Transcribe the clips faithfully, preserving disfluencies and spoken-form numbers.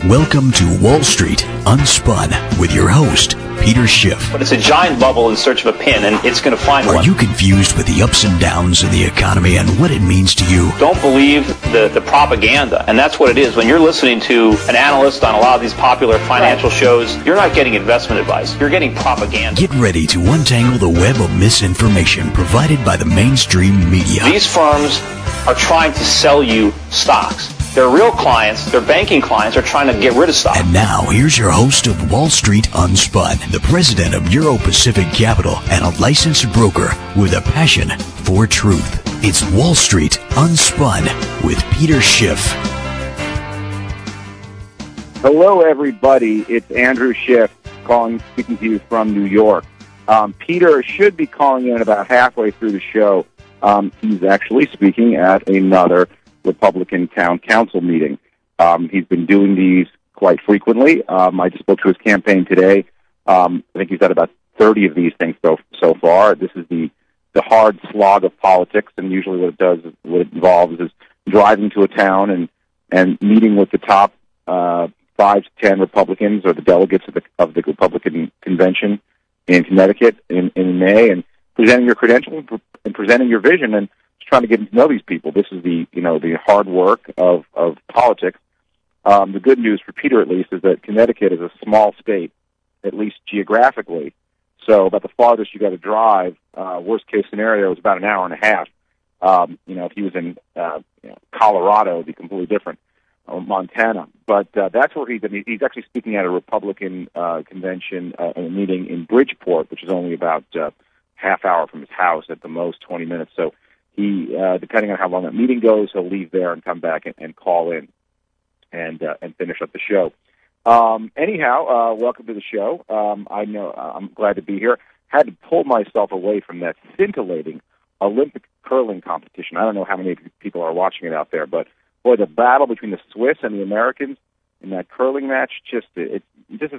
Welcome to Wall Street Unspun with your host, Peter Schiff. But it's a giant bubble in search of a pin, and it's going to find Are one. you confused with the ups and downs of the economy and what it means to you? Don't believe the, the propaganda, and that's what it is. When you're listening to an analyst on a lot of these popular financial right. shows, you're not getting investment advice. You're getting propaganda. Get ready to untangle the web of misinformation provided by the mainstream media. These firms are trying to sell you stocks. Their real clients, their banking clients, are trying to get rid of stock. And now, here's your host of Wall Street Unspun, the president of Euro Pacific Capital and a licensed broker with a passion for truth. It's Wall Street Unspun with Peter Schiff. Hello, everybody. It's Andrew Schiff calling, speaking to you from New York. Um, Peter should be calling in about halfway through the show. Um, he's actually speaking at another Republican town council meeting. Um, he's been doing these quite frequently. Um, I just spoke to his campaign today. Um, I think he's had about thirty of these things so so far. This is the the hard slog of politics, and usually what it does, is, what it involves, is driving to a town and and meeting with the top uh, five to ten Republicans or the delegates of the of the Republican convention in Connecticut in, in May, and presenting your credentials and presenting your vision and trying to get to know these people. This is the, you know, the hard work of, of politics. Um, the good news for Peter, at least, is that Connecticut is a small state, at least geographically. So about the farthest you got to drive, uh, worst case scenario is about an hour and a half. Um, you know, if he was in uh, you know, Colorado, it'd be completely different. Or Montana. But uh, that's where he's, I mean, he's actually speaking at a Republican uh, convention, uh, a meeting in Bridgeport, which is only about uh, half hour from his house, at the most twenty minutes. So He, uh, depending on how long that meeting goes, he'll leave there and come back and, and call in and uh, and finish up the show. Um, anyhow, uh, welcome to the show. Um, I know uh, I'm glad to be here. Had to pull myself away from that scintillating Olympic curling competition. I don't know how many people are watching it out there, but boy, the battle between the Swiss and the Americans in that curling match, just it, it just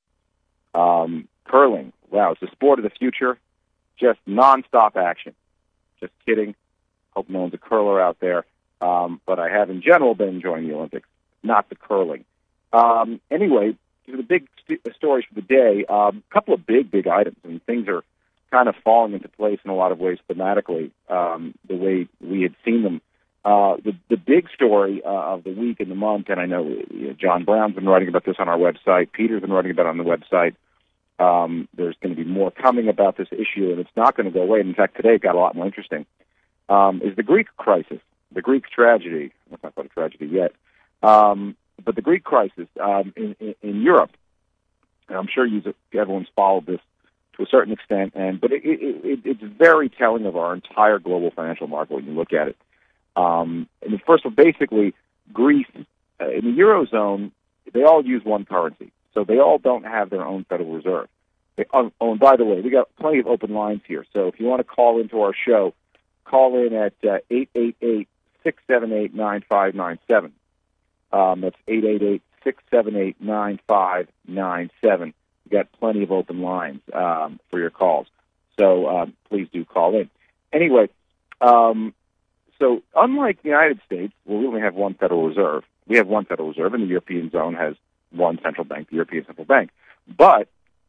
um, curling. Wow, it's the sport of the future. Just nonstop action. Just kidding. Hope no one's a curler out there. Um, but I have, in general, been enjoying the Olympics, not the curling. Um, anyway, the big st- stories for the day, a um, couple of big, big items, and things are kind of falling into place in a lot of ways thematically, um, the way we had seen them. Uh, the, the big story uh, of the week and the month, and I know, you know John Brown's been writing about this on our website, Peter's been writing about it on the website. Um, there's going to be more coming about this issue, and it's not going to go away. And in fact, today it got a lot more interesting, um, is the Greek crisis, the Greek tragedy. It's not quite a tragedy yet, um, but the Greek crisis um, in, in, in Europe. And I'm sure you, everyone's followed this to a certain extent, and but it, it, it, it's very telling of our entire global financial market when you look at it. Um, and first of all, basically, Greece, uh, in the Eurozone, they all use one currency. So they all don't have their own Federal Reserve. They, oh, oh, and by the way, we got plenty of open lines here. So if you want to call into our show, call in at uh, eight eight eight, six seven eight, nine five nine seven. Um, that's eight eight eight, six seven eight, nine five nine seven. We got plenty of open lines um, for your calls. So um, please do call in. Anyway, um, so unlike the United States, where we only have one Federal Reserve, we have one Federal Reserve, and the European zone has one central bank, the European Central Bank. But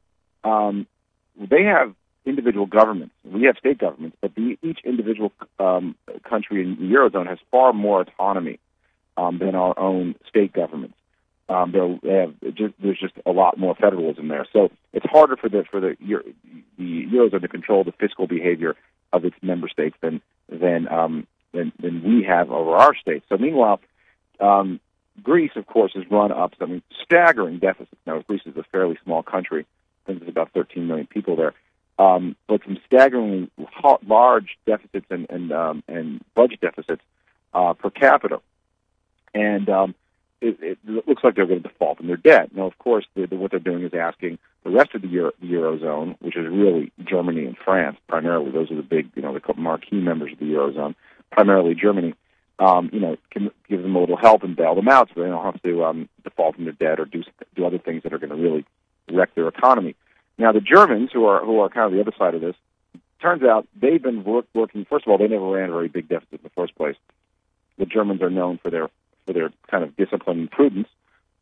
um, they have individual governments. We have state governments, but the, each individual um, country in the Eurozone has far more autonomy um, than our own state governments. Um, they have just, there's just a lot more federalism there. So it's harder for the for the, Euro, the Eurozone to control the fiscal behavior of its member states than than um, than, than we have over our states. So meanwhile, um, Greece, of course, has run up some staggering deficits. Now, Greece is a fairly small country. I think there's about thirteen million people there. Um, but some staggeringly large deficits and and, um, and budget deficits uh, per capita. And um, it, it looks like they're going to default in their debt. Now, of course, the, the, what they're doing is asking the rest of the, Euro, the Eurozone, which is really Germany and France primarily. Those are the big, you know, the marquee members of the Eurozone, primarily Germany. Um, you know, can give them a little help and bail them out so they don't have to um, default in their debt or do do other things that are going to really wreck their economy. Now, the Germans, who are who are kind of the other side of this, turns out they've been work, working. First of all, they never ran a very big deficit in the first place. The Germans are known for their for their kind of discipline and prudence,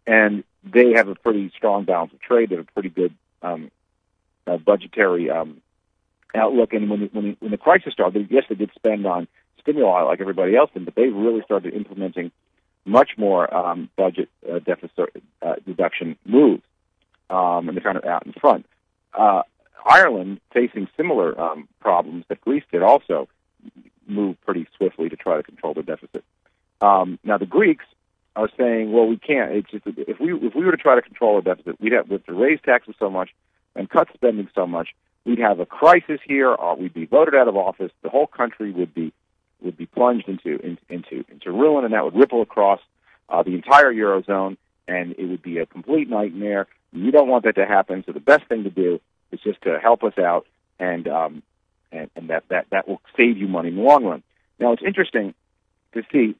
and they have a pretty strong balance of trade. They have a pretty good um, uh, budgetary um, outlook. And when the, when, the, when the crisis started, yes, they did spend on stimuli like everybody else did, but they really started implementing much more um, budget uh, deficit uh, reduction moves, um, and they're kind of out in front. Uh, Ireland, facing similar um, problems that Greece did, also moved pretty swiftly to try to control the deficit. Um, now, the Greeks are saying, well, we can't. It's just, if we if we were to try to control our deficit, we'd have, we'd have to raise taxes so much and cut spending so much. We'd have a crisis here. Or we'd be voted out of office. The whole country would be would be plunged into in, into into ruin, and that would ripple across uh, the entire eurozone, and it would be a complete nightmare. You don't want that to happen. So the best thing to do is just to help us out, and um, and, and that, that that will save you money in the long run. Now, it's interesting to see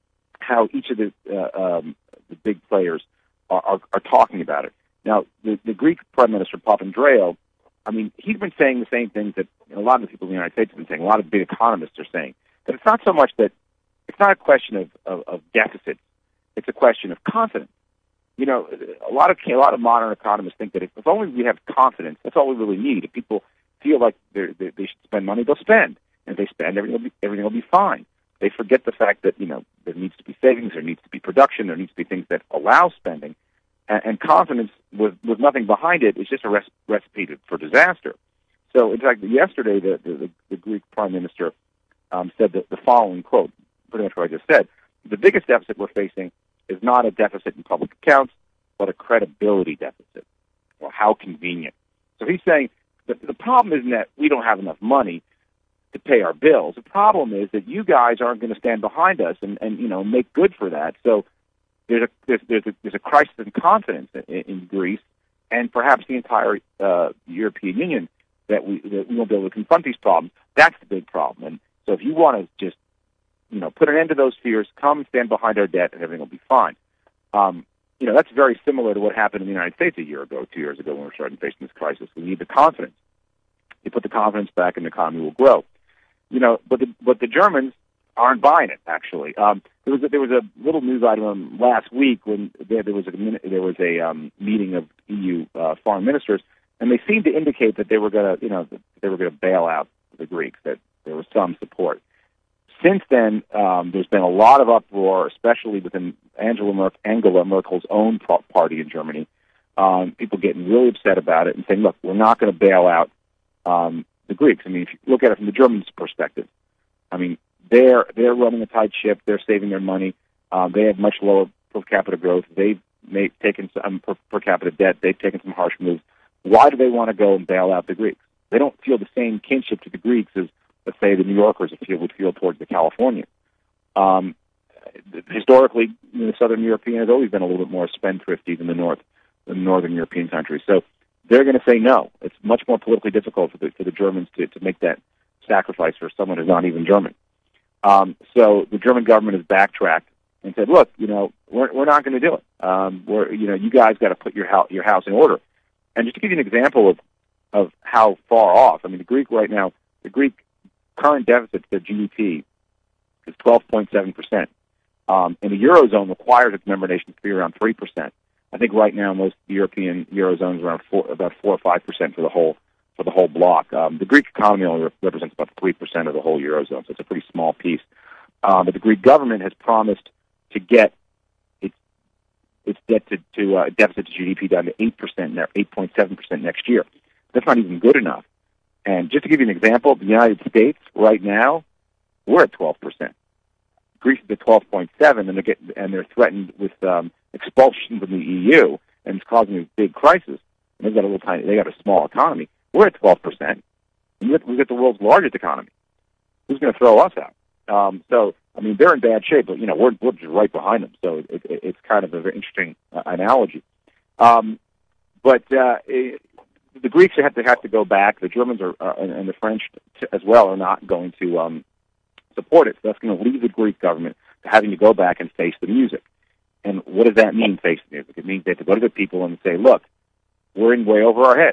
how each of the uh, um, the big players are, are, are talking about it. Now, the, the Greek Prime Minister Papandreou, I mean, he's been saying the same things that a lot of the people in the United States have been saying. A lot of big economists are saying that it's not so much that it's not a question of, of, of deficits; it's a question of confidence. You know, a lot of a lot of modern economists think that if, if only we have confidence, that's all we really need. If people feel like they're, they they should spend money, they'll spend, and if they spend, everything will be everything will be fine. They forget the fact that, you know, there needs to be savings, there needs to be production, there needs to be things that allow spending, and, and confidence with with nothing behind it is just a res- recipe to, for disaster. So, in fact, yesterday the the, the Greek Prime Minister um, said that the following quote, pretty much what I just said: the biggest deficit we're facing is not a deficit in public accounts, but a credibility deficit. Well, how convenient. So he's saying that the problem isn't that we don't have enough money to pay our bills. The problem is that you guys aren't going to stand behind us and, and you know, make good for that. So there's a there's there's a, there's a crisis in confidence in, in Greece and perhaps the entire uh, European Union that we that we won't be able to confront these problems. That's the big problem. And so if you want to just you know put an end to those fears, come stand behind our debt, and everything will be fine. Um, you know that's very similar to what happened in the United States a year ago, two years ago when we were starting facing this crisis. We need the confidence. You put the confidence back, and the economy will grow. You know, but the but the Germans aren't buying it. Actually, um, there was a, there was a little news item last week when there, there was a there was a um, meeting of E U uh, foreign ministers, and they seemed to indicate that they were going to you know they were going to bail out the Greeks. That there was some support. Since then, um, there's been a lot of uproar, especially within Angela, Mer- Angela Merkel's own pro- party in Germany. Um, people getting really upset about it and saying, "Look, we're not going to bail out." Um, The Greeks. I mean, if you look at it from the Germans' perspective, I mean, they're they're running a tight ship. They're saving their money. Um, they have much lower per capita growth. They've made, taken some per, per capita debt. They've taken some harsh moves. Why do they want to go and bail out the Greeks? They don't feel the same kinship to the Greeks as, let's say, the New Yorkers would feel, would feel towards the Californians. Um, historically, you know, the Southern European has always been a little bit more spendthrifty than the North, the Northern European countries. So they're going to say no. It's much more politically difficult for the, for the Germans to, to make that sacrifice for someone who's not even German. Um, so the German government has backtracked and said, "Look, you know, we're we're not going to do it. Um, we're you know, you guys got to put your house your house in order." And just to give you an example of of how far off, I mean, the Greek right now, the Greek current deficit to their G D P is twelve point seven percent, um, and the eurozone requires its member nations to be around three percent. I think right now most European eurozones are around four, about four or five percent for the whole for the whole block. Um, the Greek economy only re- represents about three percent of the whole eurozone, so it's a pretty small piece. Um, but the Greek government has promised to get its its debt to, to uh, deficit to G D P down to eight percent, eight point seven percent next year. That's not even good enough. And just to give you an example, the United States right now we're at twelve percent. Greece is at twelve point seven, and they're getting, and they're threatened with um, expulsion from the E U, and it's causing a big crisis. And they've got a little tiny, they got a small economy. We're at twelve percent. We've got, we've got the world's largest economy. Who's going to throw us out? Um, so, I mean, they're in bad shape, but you know, we're we're just right behind them. So it, it, it's kind of a very interesting uh, analogy. Um, but uh, it, the Greeks have to have to go back. The Germans are, uh, and, and the French t- as well are not going to um, support it. So that's going to leave the Greek government to having to go back and face the music. And what does that mean, face the music? It means they have to go to the people and say, "Look, we're in way over our head.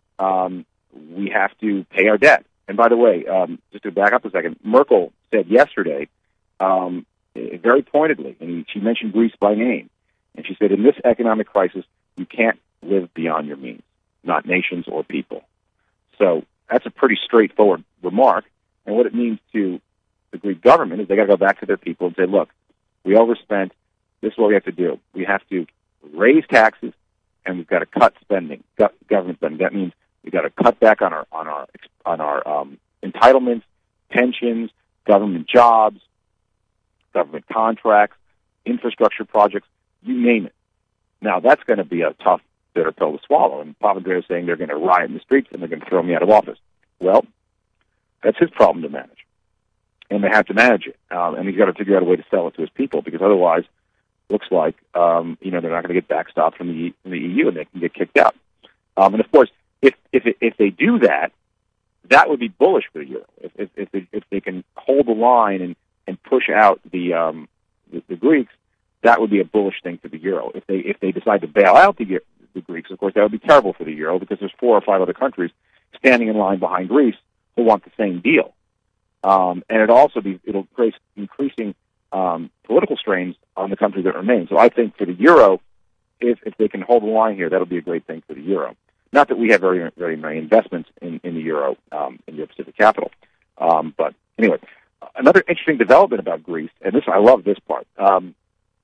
Um, we have to pay our debt." And by the way, um, just to back up a second, Merkel said yesterday, um, very pointedly, and she mentioned Greece by name, And she said, in this economic crisis, you can't live beyond your means, not nations or people. So that's a pretty straightforward remark. And what it means to the Greek government is they got to go back to their people and say, look, we overspent. This is what we have to do. We have to raise taxes, and we've got to cut spending, government spending. That means we've got to cut back on our on our on our um, entitlements, pensions, government jobs, government contracts, infrastructure projects, you name it. Now, that's going to be a tough, bitter pill to swallow. And Papandreou is saying they're going to riot in the streets and they're going to throw me out of office. Well, that's his problem to manage. And they have to manage it. Um, and he's got to figure out a way to sell it to his people, because otherwise, it looks like um, you know they're not going to get backstopped from the, from the E U and they can get kicked out. Um, and, of course, if if it, if they do that, that would be bullish for the euro. If if, if, they, if they can hold the line and, and push out the, um, the the Greeks, that would be a bullish thing for the euro. If they if they decide to bail out the the Greeks, of course, that would be terrible for the euro, because there's four or five other countries standing in line behind Greece who want the same deal. Um, and it also be it'll create increasing um, political strains on the countries that remain. So I think for the euro, if if they can hold the line here, that'll be a great thing for the euro. Not that we have very very many investments in, in the euro um, in the Pacific capital, um, but anyway, another interesting development about Greece, and this I love this part. Um,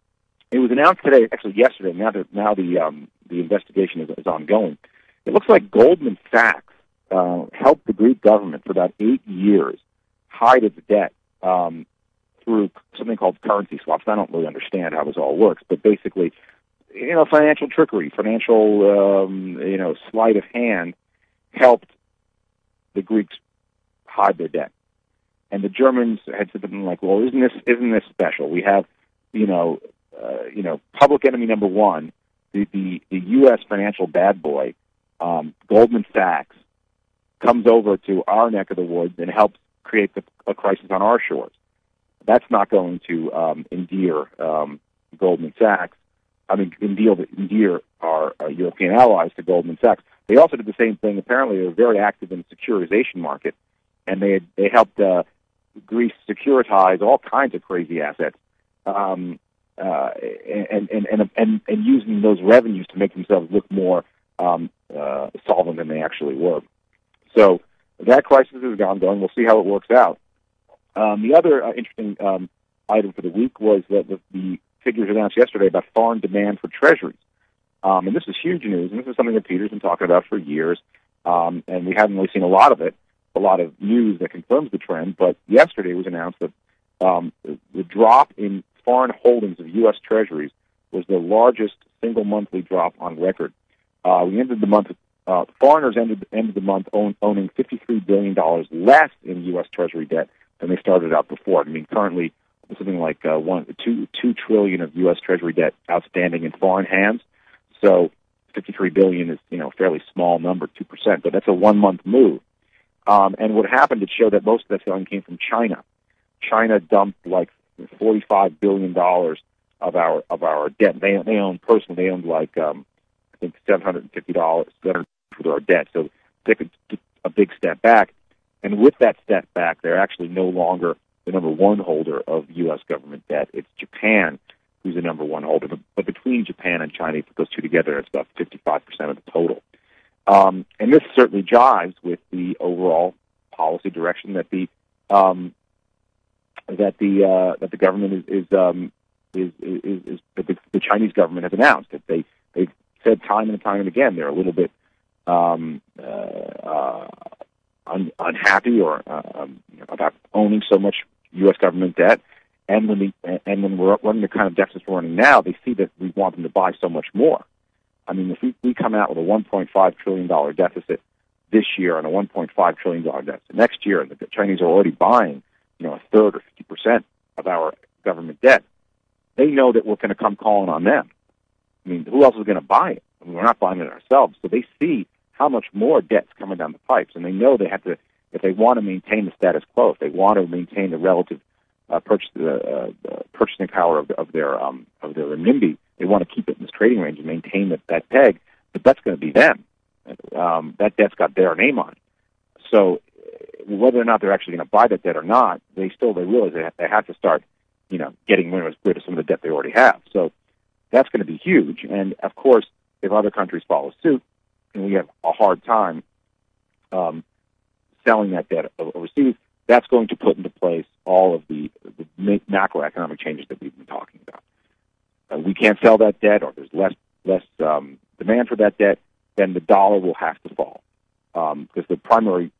it was announced today, actually yesterday. Now that now the um, the investigation is, is ongoing. It looks like Goldman Sachs uh, helped the Greek government for about eight years hide its debt um, through something called currency swaps. I don't really understand how this all works, but basically, you know, financial trickery, financial, um, you know, sleight of hand helped the Greeks hide their debt. And the Germans had said something like, "Well, isn't this isn't this special? We have, you know, uh, you know, public enemy number one, the the, the U S financial bad boy, um, Goldman Sachs, comes over to our neck of the woods and helps create the, a crisis on our shores. That's not going to um, endear um, Goldman Sachs. I mean, endear, endear our uh, European allies to Goldman Sachs. They also did the same thing. Apparently, they were very active in the securitization market, and they had, they helped uh, Greece securitize all kinds of crazy assets, um, uh, and, and, and, and, and using those revenues to make themselves look more um, uh, solvent than they actually were. So that crisis is ongoing. We'll see how it works out. Um, the other uh, interesting um, item for the week was that the, the figures announced yesterday about foreign demand for treasuries. Um, and this is huge news, and this is something that Peter's been talking about for years, um, and we haven't really seen a lot of it, a lot of news that confirms the trend, but yesterday it was announced that um, the, the drop in foreign holdings of U S treasuries was the largest single monthly drop on record. Uh, we ended the month Uh, foreigners ended, ended the month own, owning fifty-three billion dollars less in U S Treasury debt than they started out before. I mean, currently, something like uh, one, two, two trillion of U S Treasury debt outstanding in foreign hands. So, fifty-three billion is, you know, a fairly small number, two percent, but that's a one-month move. Um, and what happened, it showed that most of that selling came from China. China dumped like forty-five billion dollars of our of our debt. They they owned personally. They owned like um, I think seven hundred fifty dollars. For our debt, so they could take a big step back. And with that step back, they're actually no longer the number one holder of U S government debt. It's Japan who's the number one holder. But between Japan and China, you put those two together, it's about fifty-five percent of the total. Um, and this certainly jives with the overall policy direction that the um, that the uh, that the government is is, um, is, is, is that the, the Chinese government has announced. That they they've said time and time and again they're a little bit Um, uh, uh, un- unhappy or uh, um, about owning so much U S government debt, and when the and when we're running the kind of deficits we're running now, they see that we want them to buy so much more. I mean, if we, we come out with a one point five trillion dollars deficit this year and a one point five trillion dollars deficit next year, and the Chinese are already buying, you know, a third or fifty percent of our government debt, they know that we're going to come calling on them. I mean, who else is going to buy it? I mean, we're not buying it ourselves, so they see how much more debt's coming down the pipes, and they know they have to, if they want to maintain the status quo, if they want to maintain the relative uh, purchase, uh, uh, purchasing power of, of their um, of their renminbi, they want to keep it in this trading range and maintain that, that peg. But that's going to be them. Um, that debt's got their name on it. So whether or not they're actually going to buy that debt or not, they still they realize they have, they have to start, you know, getting rid of some of the debt they already have. So that's going to be huge. And, of course, if other countries follow suit and we have a hard time um, selling that debt overseas, that's going to put into place all of the, the macroeconomic changes that we've been talking about. Uh, we can't sell that debt, or there's less less um, demand for that debt, then the dollar will have to fall. Um, because the primary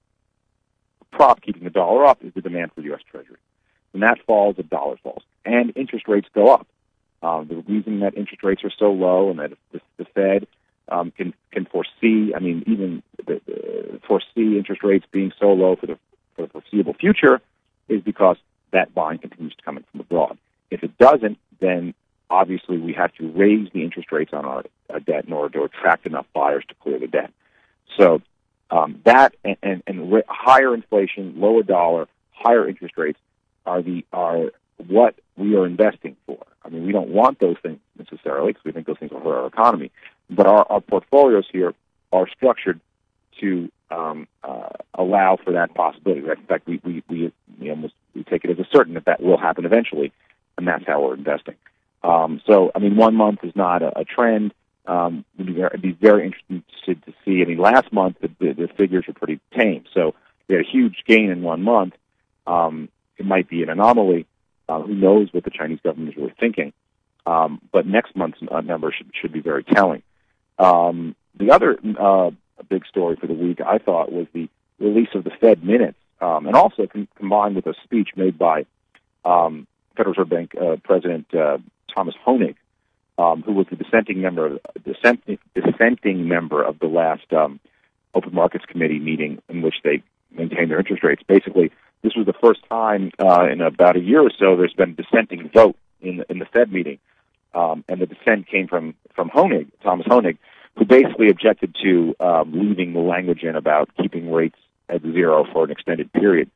prop keeping the dollar up is the demand for U S Treasury. When that falls, the dollar falls. And interest rates go up. Um, the reason that interest rates are so low and that the, the Fed um, can can foresee, I mean, even the, the, foresee interest rates being so low for the, for the foreseeable future is because that buying continues to come in from abroad. If it doesn't, then obviously we have to raise the interest rates on our, our debt in order to attract enough buyers to clear the debt. So um, that and, and, and re- higher inflation, lower dollar, higher interest rates are the are what we are investing for. I mean, we don't want those things necessarily because we think those things will hurt our economy. But our, our portfolios here are structured to um, uh, allow for that possibility. In fact, we we we, we almost we take it as a certain that that will happen eventually, and that's how we're investing. Um, so, I mean, one month is not a, a trend. Um, it'd be, very, it'd be very interesting to see. I mean, last month the, the, the figures were pretty tame, so we had a huge gain in one month. Um, it might be an anomaly. Uh, who knows what the Chinese government is really thinking? Um, but next month's uh, number should should be very telling. Um, the other uh, big story for the week, I thought, was the release of the Fed minutes, um, and also com- combined with a speech made by um, Federal Reserve Bank uh, President uh, Thomas Honig, um, who was the dissenting member, dissenting, dissenting member of the last um, Open Markets Committee meeting in which they maintained their interest rates. Basically, this was the first time uh, in about a year or so there's been a dissenting vote in the, in the Fed meeting, um, and the dissent came from from Honig, Thomas Honig, who basically objected to um, leaving the language in about keeping rates at zero for an extended period.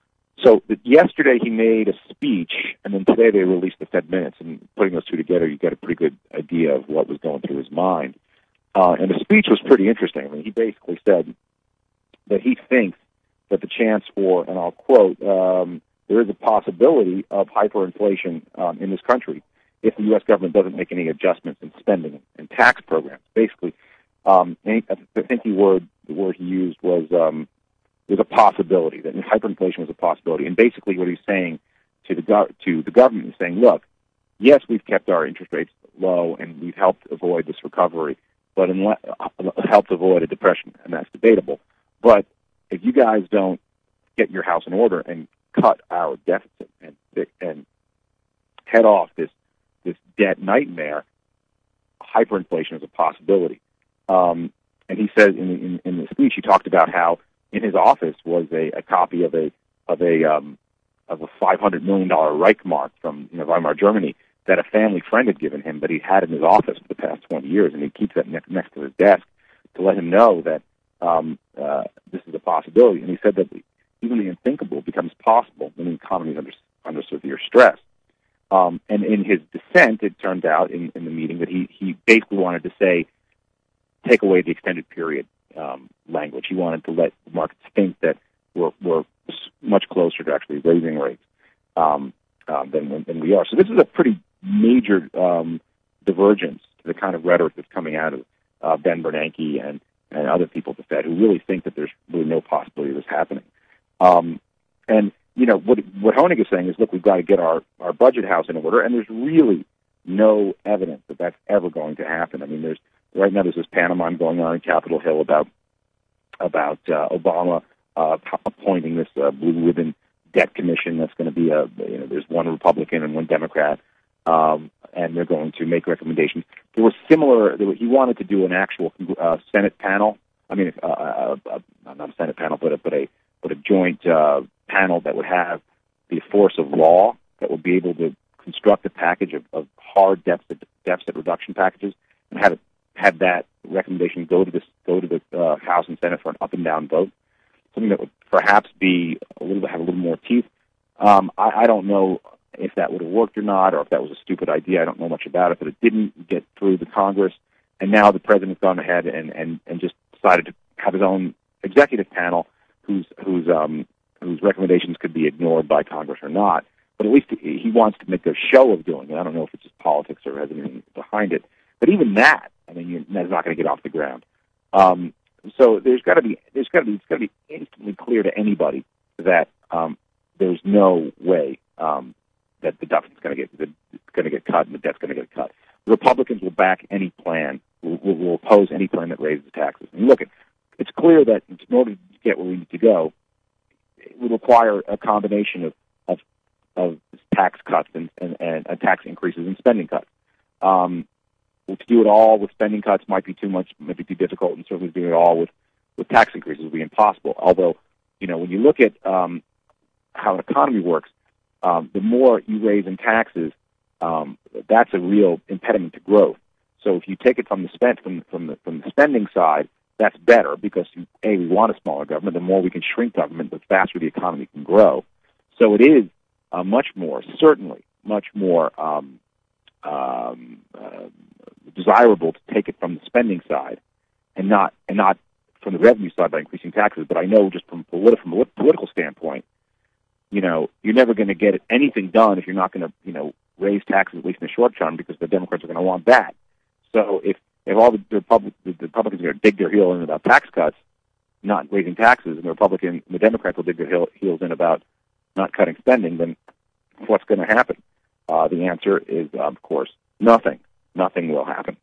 So yesterday he made a speech, and then today they released the Fed minutes. And putting those two together, you get a pretty good idea of what was going through his mind. Uh, and the speech was pretty interesting. I mean, he basically said that he thinks that the chance for, and I'll quote, um, there is a possibility of hyperinflation um, in this country if the U S government doesn't make any adjustments in spending and tax programs. Basically, um, I think the word the word he used was um, was a possibility, that hyperinflation was a possibility. And basically what he's saying to the go- to the government is saying, look, yes, we've kept our interest rates low and we've helped avoid this recovery, but unless, uh, helped avoid a depression, and that's debatable. But if you guys don't get your house in order and cut our deficit and and head off this this debt nightmare, hyperinflation is a possibility. Um, and he says in, in, in the speech, he talked about how in his office was a, a copy of a of a um, of a five hundred million dollar Reichmark from you know, Weimar, Germany, that a family friend had given him, but he'd had in his office for the past twenty years, and he keeps that ne- next to his desk to let him know that um, uh, this is a possibility. And he said that even the unthinkable becomes possible when the economy is under, under severe stress. Um, and in his dissent, it turned out in, in the meeting that he, he basically wanted to say, take away the extended period um, language. He wanted to let the markets think that we're, we're much closer to actually raising rates um, uh, than, than we are. So this is a pretty major um, divergence to the kind of rhetoric that's coming out of uh, Ben Bernanke and, and other people at the Fed who really think that there's really no possibility of this happening. Um, and, you know, what, what Honig is saying is, look, we've got to get our, our budget house in order, and there's really no evidence that that's ever going to happen. I mean, there's right now there's this pantomime going on in Capitol Hill about about uh, Obama uh, appointing this uh, blue ribbon debt commission that's going to be a, you know, there's one Republican and one Democrat, um, and they're going to make recommendations. There was similar, there was, he wanted to do an actual uh, Senate panel. I mean, uh, uh, uh, not a Senate panel, but a, but a but a joint uh, panel that would have the force of law that would be able to construct a package of, of hard deficit deficit reduction packages and have it, have that recommendation go to this go to the uh, House and Senate for an up and down vote. Something that would perhaps be a little bit have a little more teeth. Um, I, I don't know if that would have worked or not, or if that was a stupid idea. I don't know much about it, but it didn't get through the Congress, and now the president's gone ahead and, and, and just decided to have his own executive panel whose whose um, whose recommendations could be ignored by Congress or not. but at least he wants to make a show of doing it. I don't know if it's just politics or has anything behind it. But even that, I mean, you, that's not going to get off the ground. Um, so there's got to be there's got to be it's got to be instantly clear to anybody that um, there's no way um, that the deficit's going to get going to get cut and the debt's going to get cut. The Republicans will back any plan, will, will, will oppose any plan that raises taxes. And look, it's clear that in order to get where we need to go, it would require a combination of of, of tax cuts and, and, and uh, tax increases and spending cuts. Um, to do it all with spending cuts might be too much, might be too difficult, and certainly doing it all with, with tax increases would be impossible. Although, you know, when you look at um, how an economy works, um, the more you raise in taxes, um, that's a real impediment to growth. So if you take it from the spend from from the from the spending side, that's better because a we want a smaller government. The more we can shrink government, the faster the economy can grow. So it is uh, much more, certainly, much more um, um, uh, desirable to take it from the spending side and not and not from the revenue side by increasing taxes. But I know just from politi- from a political standpoint, you know, you're never going to get anything done if you're not going to, you know, raise taxes, at least in the short term, because the Democrats are going to want that. So if if all the, the, Republic, the, the Republicans are going to dig their heel in about tax cuts, not raising taxes, and the Republican, the Democrats will dig their heel, heels in about not cutting spending, then what's going to happen? Uh, the answer is, uh, of course, nothing. Nothing will happen.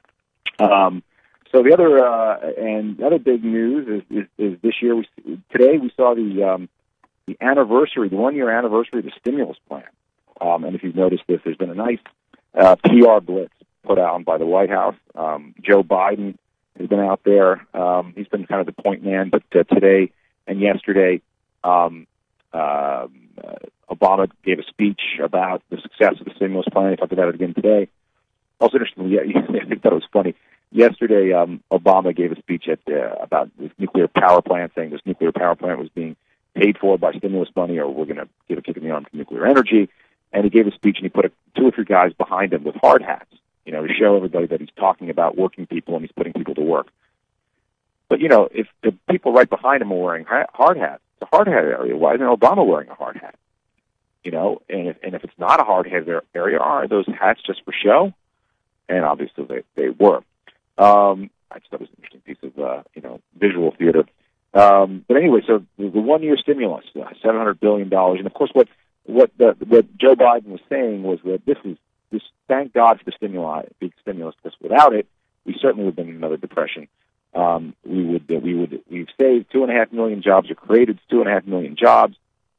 Um, so the other uh, and the other big news is, is, is this year. We, today we saw the um, the anniversary, the one year anniversary of the stimulus plan. Um, and if you've noticed this, there's been a nice uh, P R blitz put out by the White House. Um, Joe Biden has been out there. Um, he's been kind of the point man. But uh, today and yesterday, um, uh, Obama gave a speech about the success of the stimulus plan. He talked about it again today. Also, interestingly, yeah, I think that was funny. Yesterday, um, Obama gave a speech at uh, about this nuclear power plant, saying this nuclear power plant was being paid for by stimulus money, or we're going to give a kick in the arm to nuclear energy. And he gave a speech, and he put a, two or three guys behind him with hard hats, you know, to show everybody that he's talking about working people and he's putting people to work. But, you know, if the people right behind him are wearing ha- hard hats, it's a hard hat area. Why isn't Obama wearing a hard hat? You know, and if, and if it's not a hard hat area, are those hats just for show? And obviously they, they were. Um, I just thought it was an interesting piece of, uh, you know, visual theater. Um, but anyway, so the, the one-year stimulus, uh, seven hundred billion dollars. And, of course, what what the, what Joe Biden was saying was that this is, this, thank God for the stimuli, big stimulus, because without it, we certainly would have been in another depression. Um, we would, uh, we would, we've saved two and a half million jobs, or created two and a half million jobs.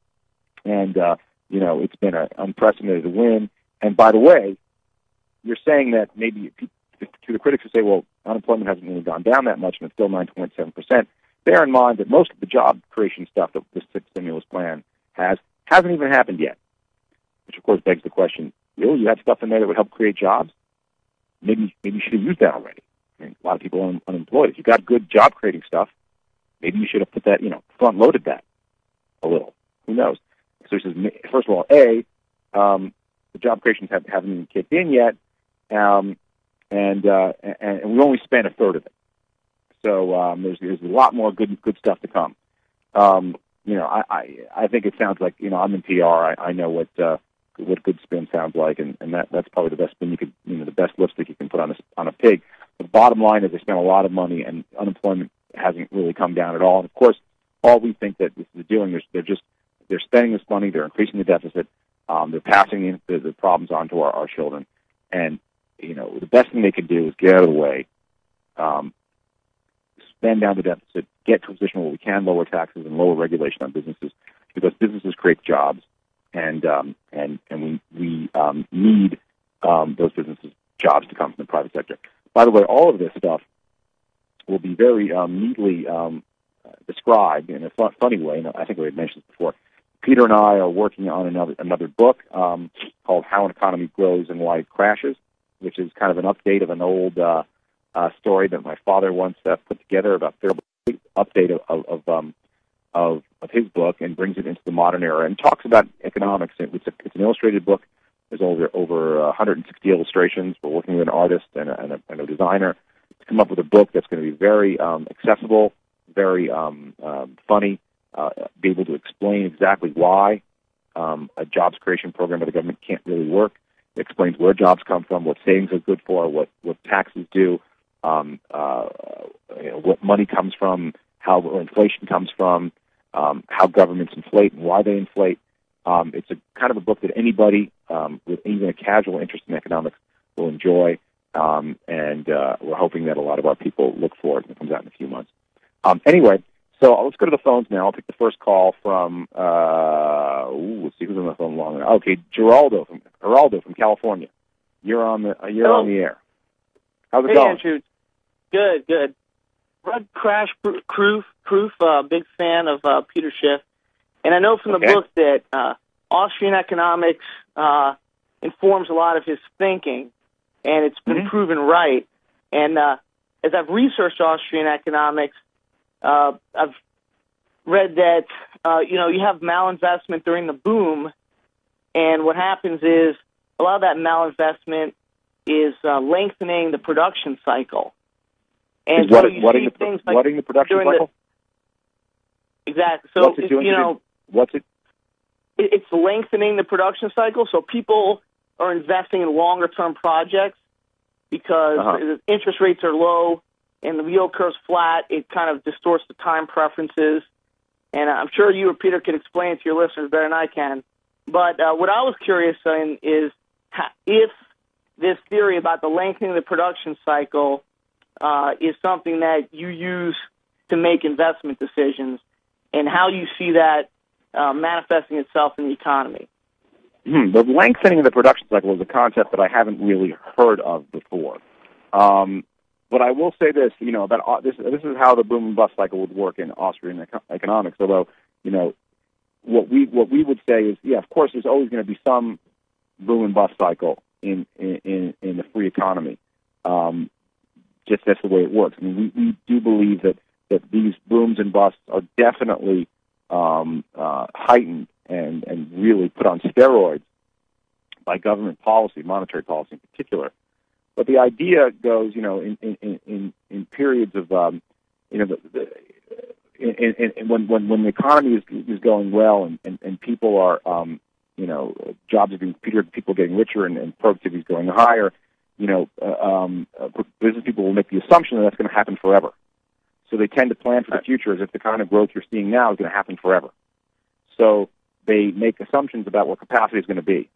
And, uh, you know, it's been an unprecedented win. And by the way, you're saying that maybe to the critics who say, well, unemployment hasn't really gone down that much and it's still nine point seven percent. Bear in mind that most of the job creation stuff that this stimulus plan has hasn't even happened yet, which, of course, begs the question, really, you have stuff in there that would help create jobs? Maybe maybe you should have used that already. I mean, a lot of people are un- unemployed. If you've got good job-creating stuff, maybe you should have put that, you know, front-loaded that a little. Who knows? So he says, first of all, A, um, the job creations have, haven't even kicked in yet, um, and, uh, and and we only spent a third of it. So um, there's there's a lot more good good stuff to come. Um, you know, I, I I think it sounds like, you know, I'm in P R. I, I know what uh, what good spin sounds like, and, and that that's probably the best spin you could, you know, the best lipstick you can put on a on a pig. The bottom line is they spent a lot of money, and unemployment hasn't really come down at all. And of course, all we think that this is doing is they're just they're spending this money, they're increasing the deficit, um, they're passing the, the problems on to our, our children, and you know, the best thing they can do is get out of the way, um, spend down the deficit, get to a position where we can lower taxes and lower regulation on businesses, because businesses create jobs, and um, and and we we um, need um, those businesses jobs to come from the private sector. By the way, all of this stuff will be very um, neatly um, described in a fun, funny way. And I think we had mentioned this before. Peter and I are working on another another book um, called "How an Economy Grows and Why It Crashes," which is kind of an update of an old uh, uh, story that my father once uh, put together about fair update of of, of, um, of of his book, and brings it into the modern era and talks about economics. It's, a, it's an illustrated book. There's over over one hundred sixty illustrations. We're working with an artist and a, and a, and a designer to come up with a book that's going to be very um, accessible, very um, um, funny, uh, be able to explain exactly why um, a jobs creation program by the government can't really work. It explains where jobs come from, what savings are good for, what, what taxes do, um, uh, you know, what money comes from, how where inflation comes from, um, how governments inflate and why they inflate. Um, it's a kind of a book that anybody um, with even a casual interest in economics will enjoy, um, and uh, we're hoping that a lot of our people look for it when it comes out in a few months. Um, anyway, so let's go to the phones now. I'll take the first call from, uh, ooh, let's see who's on the phone long enough. Okay, Geraldo from Geraldo from California. You're on the uh, you're Hello. on the air. How's it hey, going? Andrew. Good, good. Read Crash Proof, Proof, uh, big fan of uh, Peter Schiff. And I know from the Okay. book that uh, Austrian economics uh, informs a lot of his thinking, and it's been Mm-hmm. proven right. And uh, as I've researched Austrian economics, uh, I've read that, uh, you know, you have malinvestment during the boom, and what happens is a lot of that malinvestment is uh, lengthening the production cycle. And Is what, so you whatting, see the, things like whatting the production during the- cycle? exactly. So What's it if, doing you to the- know, What's it? it- it's lengthening the production cycle. So people are investing in longer term projects because Uh-huh. the interest rates are low and the yield curve's flat. It kind of distorts the time preferences. And I'm sure you or Peter can explain it to your listeners better than I can. But uh, what I was curious in is ha- if this theory about the lengthening of the production cycle uh, is something that you use to make investment decisions, and how you see that uh, manifesting itself in the economy. Hmm, the lengthening of the production cycle is a concept that I haven't really heard of before. Um, but I will say this, you know, about uh, this. This is how the boom and bust cycle would work in Austrian eco- economics. Although, you know, what we what we would say is, yeah, of course, there's always going to be some boom and bust cycle in in, in, in the free economy. Um, just that's the way it works. I mean, we, we do believe that that these booms and busts are definitely um, uh, heightened and, and really put on steroids by government policy, monetary policy in particular. But the idea goes, you know, in in, in, in periods of, um, you know, the, the, in, in, in, when, when when the economy is is going well and, and, and people are, um, you know, jobs are being, people are getting richer and, and productivity is going higher, you know, uh, um, uh, business people will make the assumption that that's going to happen forever. So they tend to plan for the future as if the kind of growth you're seeing now is going to happen forever. So they make assumptions about what capacity is going to be,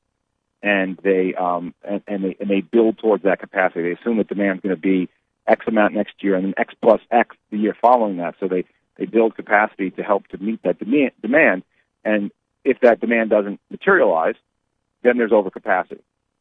and they um, and, and they and they build towards that capacity. They assume that demand is going to be X amount next year, and then X plus X the year following that. So they, they build capacity to help to meet that demand. Demand, and if that demand doesn't materialize, then there's overcapacity.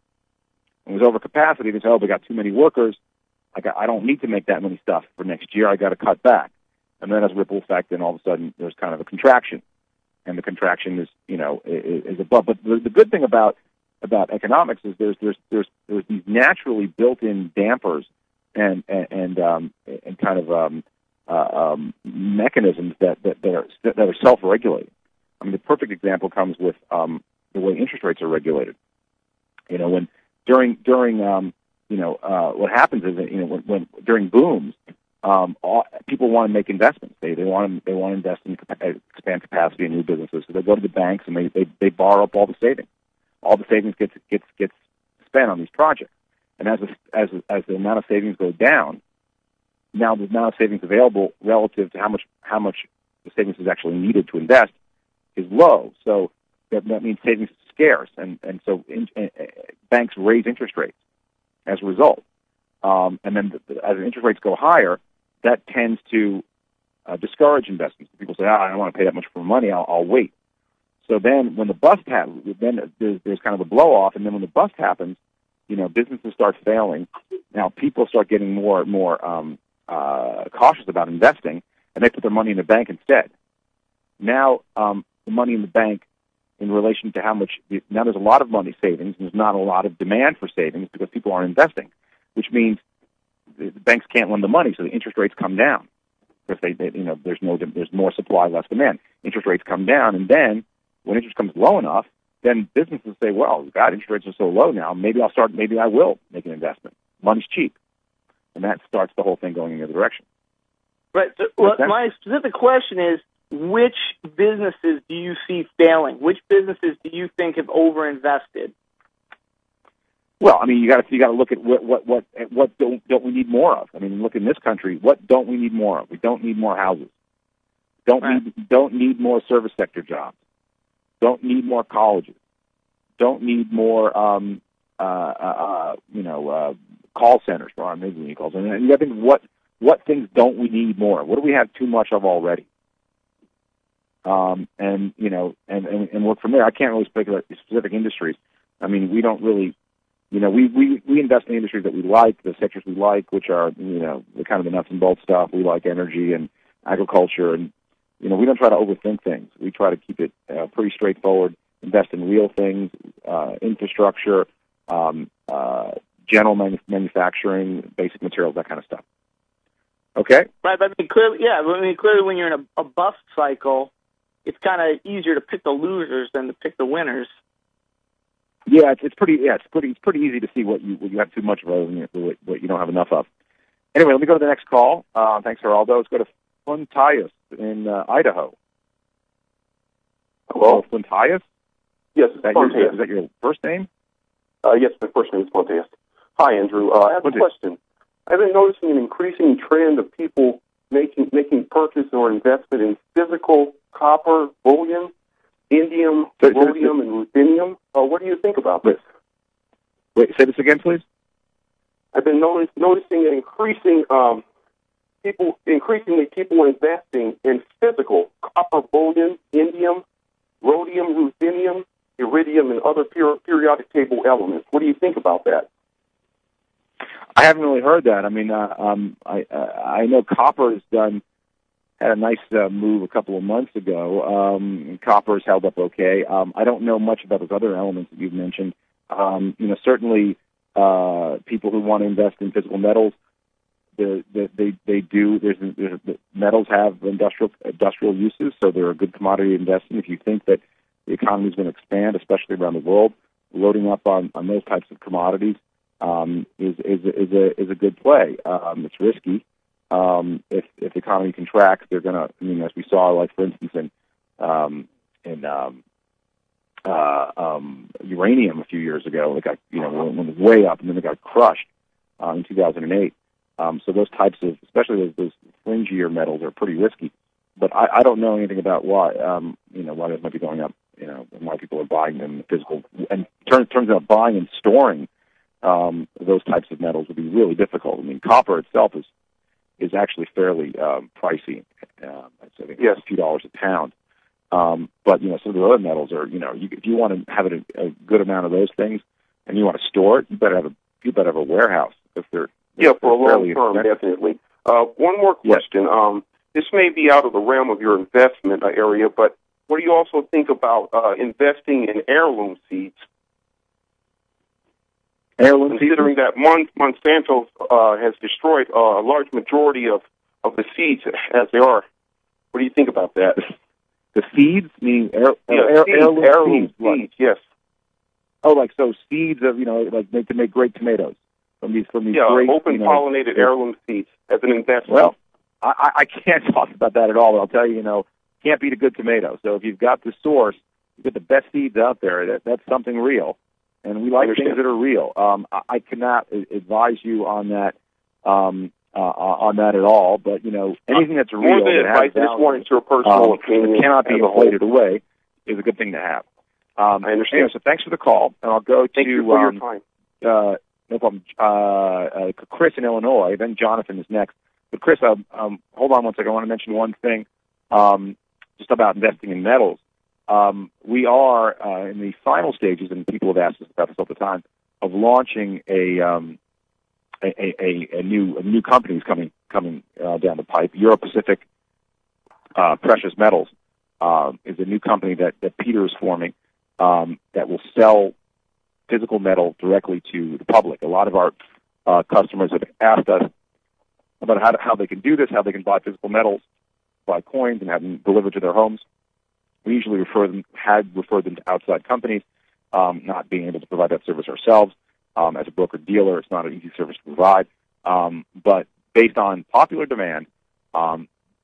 When there's overcapacity, they say, "Oh, we got too many workers. I, got, I don't need to make that many stuff for next year. I got to cut back." And then as a ripple effect, then all of a sudden there's kind of a contraction, and the contraction is, you know, is, is above. But the, the good thing about about economics is there's there's there's there's these naturally built-in dampers and and and, um, and kind of um, uh, um, mechanisms that, that that are that are self-regulating. I mean, the perfect example comes with um, the way interest rates are regulated. You know, when during during um, you know, uh, what happens is that, you know, when, when during booms, um, all, people want to make investments. They they want to they want to invest in expand capacity in new businesses. So they go to the banks and they, they, they borrow up all the savings. All the savings gets gets gets spent on these projects. And as a, as a, as the amount of savings go down, now the amount of savings available relative to how much how much the savings is actually needed to invest is low. So that, that means savings is scarce, and and so in, uh, banks raise interest rates as a result. Um, and then the, as the interest rates go higher, that tends to uh, discourage investments. People say, "Ah, I don't want to pay that much for money. I'll, I'll wait." So then, when the bust happens, then there's, there's kind of a blow off, and then when the bust happens, you know, businesses start failing. Now people start getting more more um, uh, cautious about investing, and they put their money in the bank instead. Now um, the money in the bank, in relation to how much, now there's a lot of money savings, and there's not a lot of demand for savings because people aren't investing, which means the banks can't lend the money, so the interest rates come down because they, they you know, there's no there's more supply, less demand. Interest rates come down, and then when interest comes low enough, then businesses say, "Well, God, interest rates are so low now. Maybe I'll start. Maybe I will make an investment. Money's cheap," and that starts the whole thing going in the other direction. Right. So, well, my specific question is, which businesses do you see failing? Which businesses do you think have overinvested? Well, I mean, you got to you got to look at what what what what don't don't we need more of? I mean, look in this country, what don't we need more of? We don't need more houses. Don't Right. need don't need more service sector jobs. Don't need more colleges. Don't need more um, uh, uh, you know uh, call centers for our maybe calls. And you got to think what what things don't we need more? What do we have too much of already? Um, and you know, and, and and look from there. I can't really speculate specific industries. I mean, we don't really. You know, we, we, we invest in industries that we like, the sectors we like, which are, you know, the kind of the nuts and bolts stuff. We like energy and agriculture, and, you know, we don't try to overthink things. We try to keep it uh, pretty straightforward, invest in real things, uh, infrastructure, um, uh, general manu- manufacturing, basic materials, that kind of stuff. Okay? Right, but I mean, clearly, yeah, I mean, clearly when you're in a, a bust cycle, it's kind of easier to pick the losers than to pick the winners. Yeah, it's, it's pretty. Yeah, it's pretty. It's pretty easy to see what you what you have too much of, and what, what you don't have enough of. Anyway, let me go to the next call. Uh, thanks, Geraldo. Let's go to Funtius in uh, Idaho. Hello, Funtius. Yes, Is it's that, your, Fontius. is that your first name? Uh, yes, my first name is Fontius. Hi, Andrew. Uh, I have a Fontius. question. I've been noticing an increasing trend of people making making purchase or investment in physical copper, bullion, indium, So- so- rhodium, and ruthenium. Uh, what do you think about this? Wait, say this again, please. I've been notice, noticing an increasing um, people increasingly people investing in physical copper, bullion, indium, rhodium, ruthenium, iridium, and other peri- periodic table elements. What do you think about that? I haven't really heard that. I mean, uh, um, I uh, I know copper has done had a nice uh, move a couple of months ago. Um, copper has held up okay. Um, I don't know much about those other elements that you've mentioned. Um, you know, certainly uh, people who want to invest in physical metals, the, the, they they do. There's, there's the metals have industrial industrial uses, so they're a good commodity investing. If you think that the economy is going to expand, especially around the world, loading up on, on those types of commodities um, is is is a is a good play. Um, it's risky. Um, if if the economy contracts, they're going to. I mean, as we saw, like for instance, in um, in um, uh, um, uranium a few years ago, it got you know when it was way up, and then it got crushed uh, in two thousand eight. Um, so those types of, especially those, those fringier metals, are pretty risky. But I, I don't know anything about why um, you know why those might be going up. You know, and why people are buying them in the physical. And turns turns out buying and storing um, those types of metals would be really difficult. I mean, copper itself is is actually fairly um, pricey. Um, I think Yes. it's a few dollars a pound. Um, but you know, some of the other metals are. You know, you, if you want to have a, a good amount of those things, and you want to store it, you better have a you better have a warehouse if they're Yeah, if for a they're long fairly term, expensive. definitely. Uh, one more Yes. question. Um, this may be out of the realm of your investment uh, area, but what do you also think about uh, investing in heirloom seeds? Heirloom Considering that Mon- Monsanto uh, has destroyed uh, a large majority of, of the seeds as they are. What do you think about that? the seeds, meaning heir, Yeah, heir, seeds, heirloom heirloom seeds. What? seeds, yes. Oh, like so seeds of you know like make to make great tomatoes from these from these Yeah, great open you know, pollinated heirloom seeds as an investment. Well, I, I can't talk about that at all, but I'll tell you, you know, can't beat a good tomato. So if you've got the source, you've got the best seeds out there, that, that's something real. And we like Understand. things that are real. Um, I, I cannot advise you on that um, uh, on that at all, but, you know, anything that's More real than that advice, has I just value, wanted your personal um, opinion. that cannot be as a whole. inflated away is a good thing to have. Um, I understand. Anyway, so thanks for the call, and I'll go Thank to you for um, your time. uh, no problem. Uh, uh, Chris in Illinois, then Jonathan is next. But Chris, um, um, hold on one second. I want to mention one thing um, just about investing in metals. Um, we are uh, in the final stages, and people have asked us about this all the time, of launching a um, a, a, a new a new company is coming coming uh, down the pipe. Euro Pacific uh, Precious Metals uh, is a new company that, that Peter is forming um, that will sell physical metal directly to the public. A lot of our uh, customers have asked us about how to, how they can do this, how they can buy physical metals, buy coins, and have them delivered to their homes. We usually refer them had referred them to outside companies, um, not being able to provide that service ourselves. Um, as a broker dealer, it's not an easy service to provide. Um, but based on popular demand, um,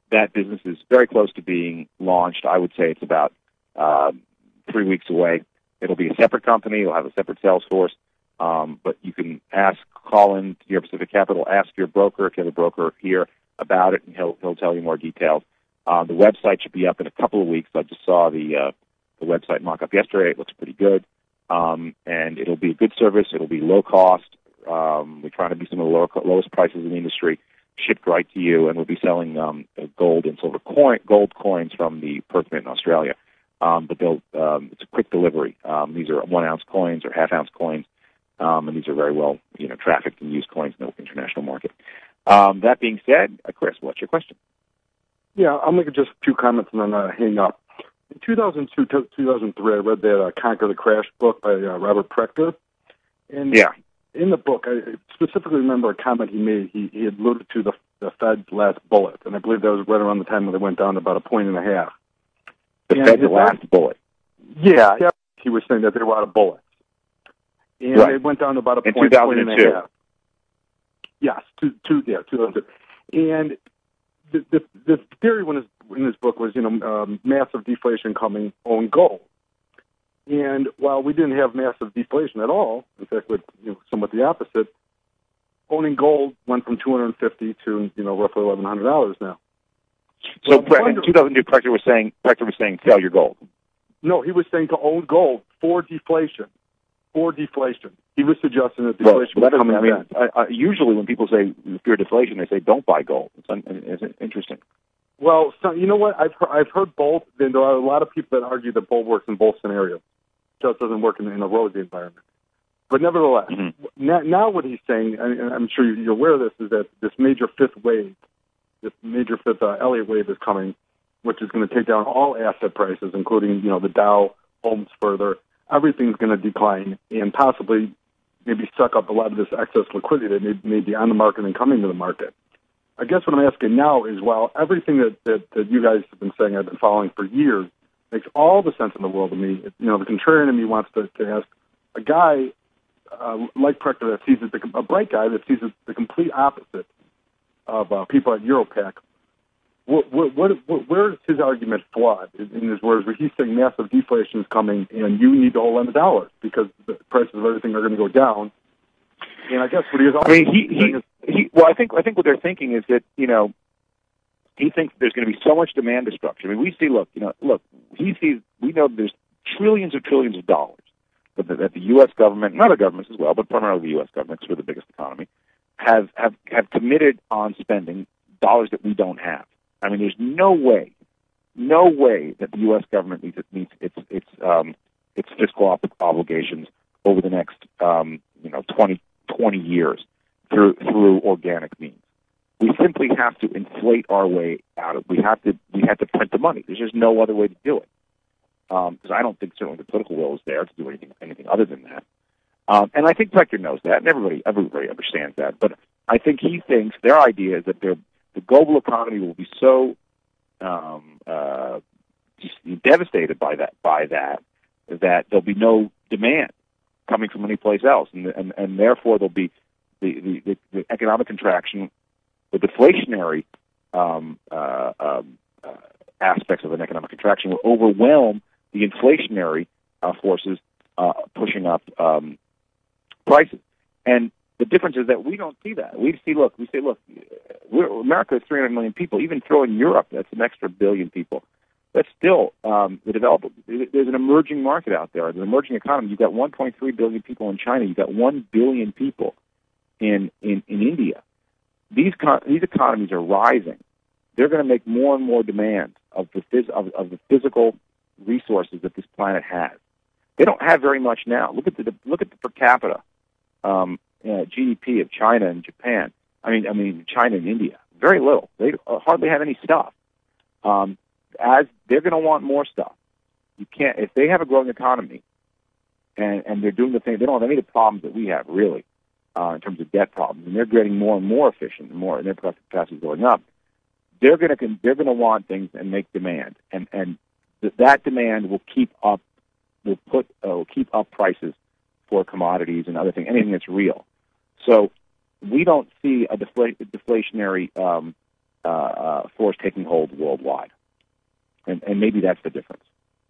that business is very close to being launched. I would say it's about uh, three weeks away. It'll be a separate company. It'll have a separate sales force. Um, but you can ask, call in to Euro Pacific Capital, ask your broker, if you have a broker here, about it, and he'll he'll tell you more details. Um, the website should be up in a couple of weeks. I just saw the uh, the website mock-up yesterday. It looks pretty good. Um, and it'll be a good service. It'll be low cost. Um, we're trying to be some of the lower, lowest prices in the industry, shipped right to you, and we'll be selling um, gold and silver coin, gold coins from the Perth Mint in Australia. Um, but they'll, um, it's a quick delivery. Um, these are one-ounce coins or half-ounce coins, um, and these are very well, you know, trafficked and used coins in the international market. Um, that being said, uh, Chris, what's your question? Yeah, I'll make just a few comments and then uh, hang up. In two thousand two, two thousand three, I read that uh, Conquer the Crash book by uh, Robert Prechter. And yeah. in the book, I specifically remember a comment he made. He, he alluded to the, the Fed's last bullet, and I believe that was right around the time when they went down to about a point and a half. The and Fed's last bullet? Yeah, he was saying that they were out of bullets. And right. they went down to about a in point, point and a half. Yes, two, two, yeah, two thousand two. And the, the, the theory in his, in his book was, you know, um, massive deflation coming, own gold. And while we didn't have massive deflation at all, in fact, with you know, somewhat the opposite, owning gold went from two hundred fifty to you know roughly eleven hundred dollars now. So, so in two thousand two, Prechter was saying, Prechter was saying, sell your gold. No, he was saying to own gold for deflation. For deflation, he was suggesting that deflation well, was coming. I mean, I, I, usually when people say fear deflation, they say don't buy gold. It's, un, it's interesting. Well, so, you know what? I've heard, I've heard both. There are a lot of people that argue that gold works in both scenarios. It just doesn't work in, in a rosy environment. But nevertheless, mm-hmm. now, now what he's saying, and I'm sure you're aware of this, is that this major fifth wave, this major fifth uh, Elliott wave is coming, which is going to take down all asset prices, including you know the Dow, homes further. Everything's going to decline and possibly maybe suck up a lot of this excess liquidity that may, may be on the market and coming to the market. I guess what I'm asking now is, while everything that, that, that you guys have been saying I've been following for years makes all the sense in the world to me, you know, the contrarian in me wants to, to ask a guy uh, like Prechter that sees it, the, a bright guy that sees it the complete opposite of uh, people at Europac. What, what, what, what, where is his argument flawed? In his words, where he's saying massive deflation is coming and you need to hold on to dollars because the prices of everything are going to go down. And I guess what he is also I mean, he, saying he, is, he, well, I think I think what they're thinking is that you know he thinks there's going to be so much demand destruction. I mean, we see, look, you know, look, he sees, we know there's trillions of trillions of dollars that the, that the U S government and other governments as well, but primarily the U S government, because we're the biggest economy, have have have committed on spending dollars that we don't have. I mean, there's no way, no way that the U S government meets, meets its its um, its fiscal ob- obligations over the next um, you know twenty, twenty years through through organic means. We simply have to inflate our way out of. We have to we have to print the money. There's just no other way to do it. Because um, I don't think certainly the political will is there to do anything anything other than that. Um, and I think Prechter knows that, and everybody everybody understands that. But I think he thinks their idea is that they're the global economy will be so um, uh, devastated by that by that that there'll be no demand coming from any place else, and and, and therefore there'll be the, the, the economic contraction, the deflationary um, uh, um, uh, aspects of an economic contraction will overwhelm the inflationary uh, forces uh, pushing up um, prices. And the difference is that we don't see that. We see, look, we say, look, we're, America is three hundred million people. Even throw in Europe, that's an extra billion people. That's still um, the developed. There's an emerging market out there, an emerging economy. You've got one point three billion people in China. You've got one billion people in in, in India. These con- these economies are rising. They're going to make more and more demand of the phys- of, of the physical resources that this planet has. They don't have very much now. Look at the look at the per capita um, uh, G D P of China and Japan. I mean, I mean China and India. Very little. They hardly have any stuff. Um, as they're going to want more stuff. You can't if they have a growing economy, and and they're doing the thing. They don't have any of the problems that we have really uh, in terms of debt problems, and they're getting more and more efficient, and more, and their productive capacity is going up. They're going to they're going to want things and make demand, and and th- that demand will keep up will put uh, will keep up prices for commodities and other things, anything that's real. So we don't see a defla- deflationary um, uh, uh, force taking hold worldwide. And, and maybe that's the difference.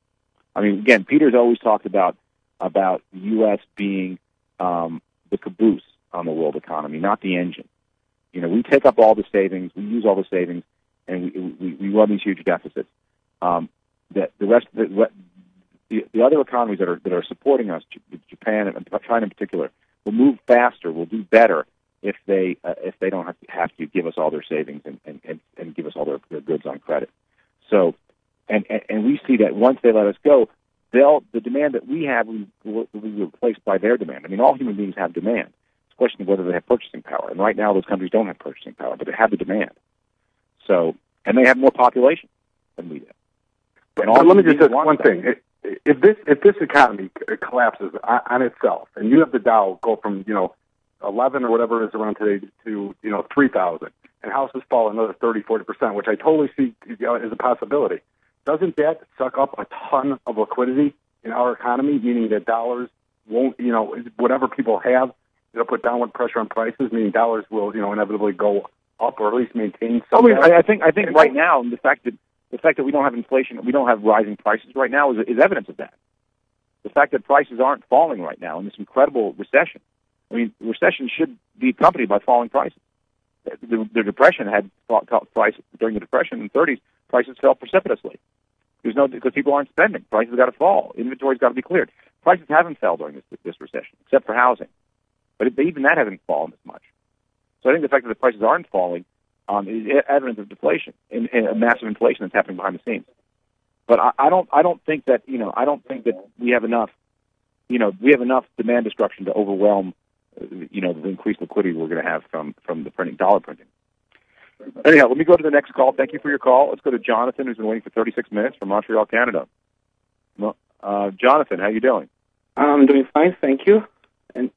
I mean, again, Peter's always talked about about the U S being um, the caboose on the world economy, not the engine. You know, we take up all the savings, we use all the savings, and we we, we run these huge deficits. Um, that the rest, the, the the other economies that are that are supporting us, Japan and China in particular, will move faster, will do better if they uh, if they don't have to, have to give us all their savings and, and, and, and give us all their, their goods on credit. So, and, and and we see that once they let us go, they'll the demand that we have will, will be replaced by their demand. I mean, all human beings have demand. It's a question of whether they have purchasing power. And right now, those countries don't have purchasing power, but they have the demand. So, and they have more population than we do. But, but let me just say one thing. If this if this economy collapses on itself, and you have the Dow go from you know eleven or whatever it is around today to you know three thousand, and houses fall another thirty, forty percent, which I totally see you know, as a possibility. Doesn't that suck up a ton of liquidity in our economy? Meaning that dollars won't you know whatever people have, it'll put downward pressure on prices. Meaning dollars will you know inevitably go up or at least maintain some. Oh, I, I think I think right now the fact that. The fact that we don't have inflation, we don't have rising prices right now is, is evidence of that. The fact that prices aren't falling right now in this incredible recession. I mean, recession should be accompanied by falling prices. The, the Depression had prices during the Depression in the thirties. Prices fell precipitously. There's no because people aren't spending. Prices got to fall. Inventory's got to be cleared. Prices haven't fell during this this recession, except for housing. But it, even that hasn't fallen as much. So I think the fact that the prices aren't falling Um, is evidence of deflation and, and a massive inflation that's happening behind the scenes. But I, I don't, I don't think that you know, I don't think that we have enough, you know, we have enough demand destruction to overwhelm, uh, you know, the increased liquidity we're going to have from from the printing, dollar printing. Anyhow, let me go to the next call. Thank you for your call. Let's go to Jonathan, who's been waiting for thirty-six minutes from Montreal, Canada. Uh, Jonathan, how you doing? I'm doing fine, thank you. And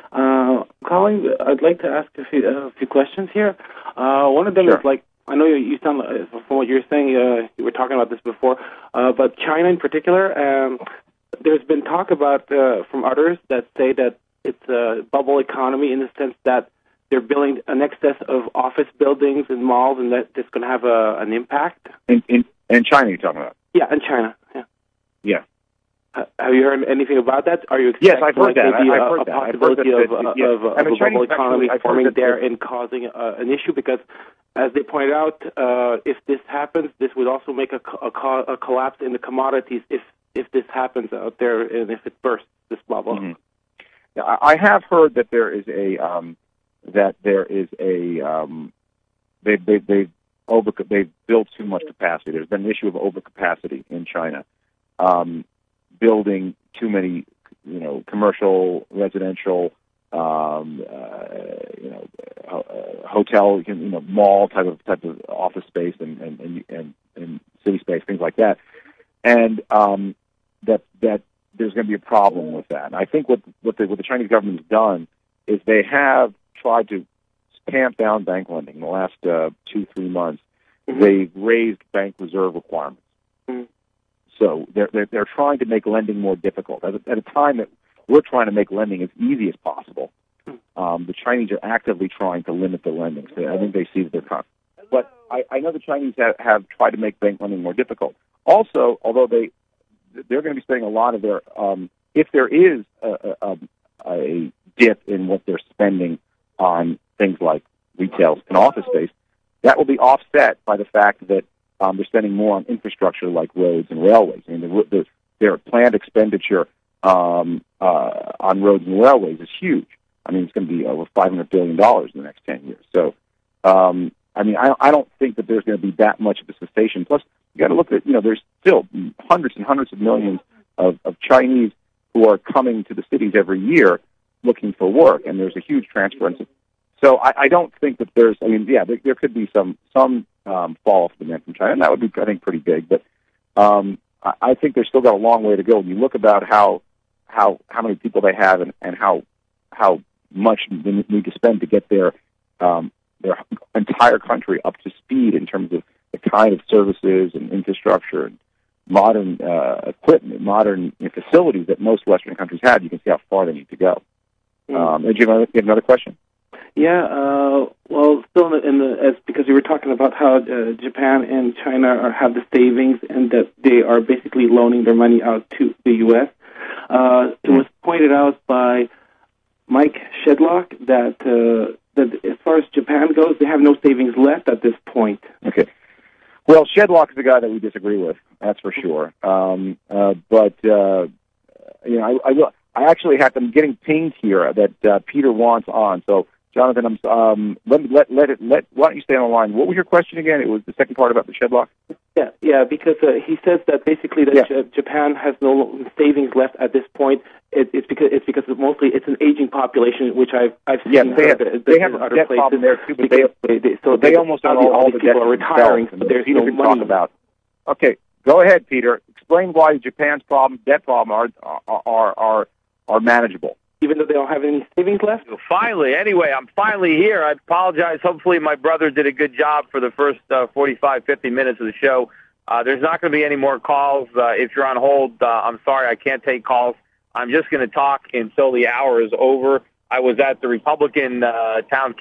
uh, calling, I'd like to ask a few, uh, a few questions here. Uh, one of them sure. is like, I know you, you sound like, from what you're saying, uh, you were talking about this before, uh, but China in particular, um, there's been talk about uh, from others that say that it's a bubble economy in the sense that they're building an excess of office buildings and malls, and that it's going to have a, an impact. In, in in China, you're talking about? Yeah, in China. Yeah. Yeah. Uh, have you heard anything about that? Are you expecting yes, I've heard like, that. maybe I've a, heard a that. possibility I've heard of, that, yeah. of, of and a bubble economy actually, forming there that, and causing uh, an issue? Because, as they pointed out, uh, if this happens, this would also make a, a, a collapse in the commodities if if this happens out there and if it bursts, this bubble. Mm-hmm. Now, I have heard that there is a um, that there is a um, they they they over they've built too much capacity. There's been an issue of overcapacity in China, um, building too many, you know, commercial, residential, um, uh, you know, uh, hotel, you know, mall type of type of office space and and and, and, and city space, things like that, and um, that that there's going to be a problem with that. And I think what what the, what the Chinese government has done is they have tried to tamp down bank lending in the last uh, two three months. Mm-hmm. They've raised bank reserve requirements. Mm-hmm. So they're, they're they're trying to make lending more difficult. At a, at a time that we're trying to make lending as easy as possible, um, the Chinese are actively trying to limit the lending. So I think they see that they're con- But I, I know the Chinese have, have tried to make bank lending more difficult. Also, although they they're going to be spending a lot of their um, if there is a, a, a dip in what they're spending on things like retail and office space, that will be offset by the fact that Um, they're spending more on infrastructure like roads and railways. I mean, the, the, their planned expenditure um, uh, on roads and railways is huge. I mean, it's going to be over five hundred billion dollars in the next ten years. So, um, I mean, I, I don't think that there's going to be that much of a cessation. Plus, you got to look at, you know, there's still hundreds and hundreds of millions of, of Chinese who are coming to the cities every year looking for work, and there's a huge transference. So I, I don't think that there's, I mean, yeah, there, there could be some some um, fall off demand from China, and that would be, I think, pretty big. But um, I, I think they've still got a long way to go. When you look about how how how many people they have and, and how how much they need to spend to get their um, their entire country up to speed in terms of the kind of services and infrastructure and modern uh, equipment, modern you know, facilities that most Western countries have, you can see how far they need to go. Mm. Um, did you have another, you have another question? Yeah, uh, well, still in the, in the as because we were talking about how uh, Japan and China are, have the savings and that they are basically loaning their money out to the U S. Uh, it was pointed out by Mike Shedlock that uh, that as far as Japan goes, they have no savings left at this point. Okay. Well, Shedlock is the guy that we disagree with. That's for sure. Um, uh, but uh, you know, I, I will. I actually have them getting pinged here that uh, Peter wants on. So, Jonathan, I'm, um, let, let let it let. Why don't you stay on the line? What was your question again? It was the second part about the Shedlock. Yeah, yeah, because uh, he says that basically that yeah. J- Japan has no savings left at this point. It, it's because it's because of mostly it's an aging population, which I've I've seen. Yeah, they have, uh, they have a other debt places. problem there too, but they, they, they so they they, almost all, all, all the the people are retiring. So but there's Peter no can money talk about. Okay, go ahead, Peter. Explain why Japan's problem, debt problem, are are are are manageable. Even though they don't have any savings left? Finally, anyway, I'm finally here. I apologize. Hopefully my brother did a good job for the first uh, forty-five, fifty minutes of the show. Uh, there's not going to be any more calls. Uh, if you're on hold, uh, I'm sorry, I can't take calls. I'm just going to talk until the hour is over. I was at the Republican uh, town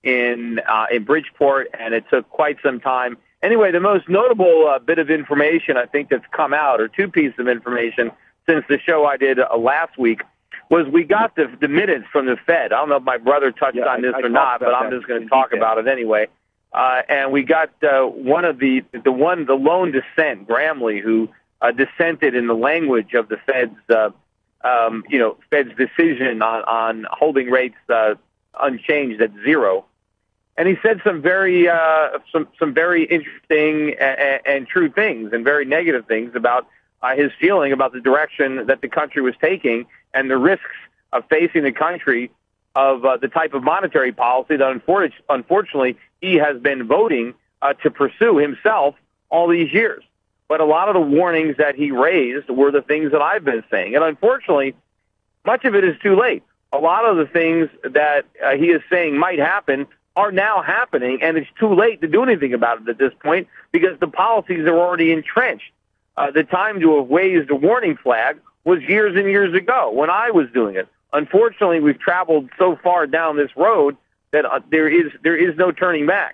in uh, in Bridgeport, and it took quite some time. Anyway, the most notable uh, bit of information I think that's come out, or two pieces of information since the show I did uh, last week, was we got the, the minutes from the Fed. I don't know if my brother touched yeah, on this I, I or not, but I'm just going to talk detail. about it anyway. Uh, and we got uh, one of the the one the lone dissent, Gramley, who uh, dissented in the language of the Fed's uh, um, you know Fed's decision on on holding rates uh, unchanged at zero. And he said some very uh, some some very interesting and, and true things, and very negative things about uh, his feeling about the direction that the country was taking and the risks of facing the country of uh, the type of monetary policy that unfortunately, unfortunately he has been voting uh, to pursue himself all these years. But a lot of the warnings that he raised were the things that I've been saying. And unfortunately, much of it is too late. A lot of the things that uh, he is saying might happen are now happening, and it's too late to do anything about it at this point because the policies are already entrenched. Uh, the time to have raised a warning flag was years and years ago when I was doing it. Unfortunately, we've traveled so far down this road that uh, there is there is no turning back.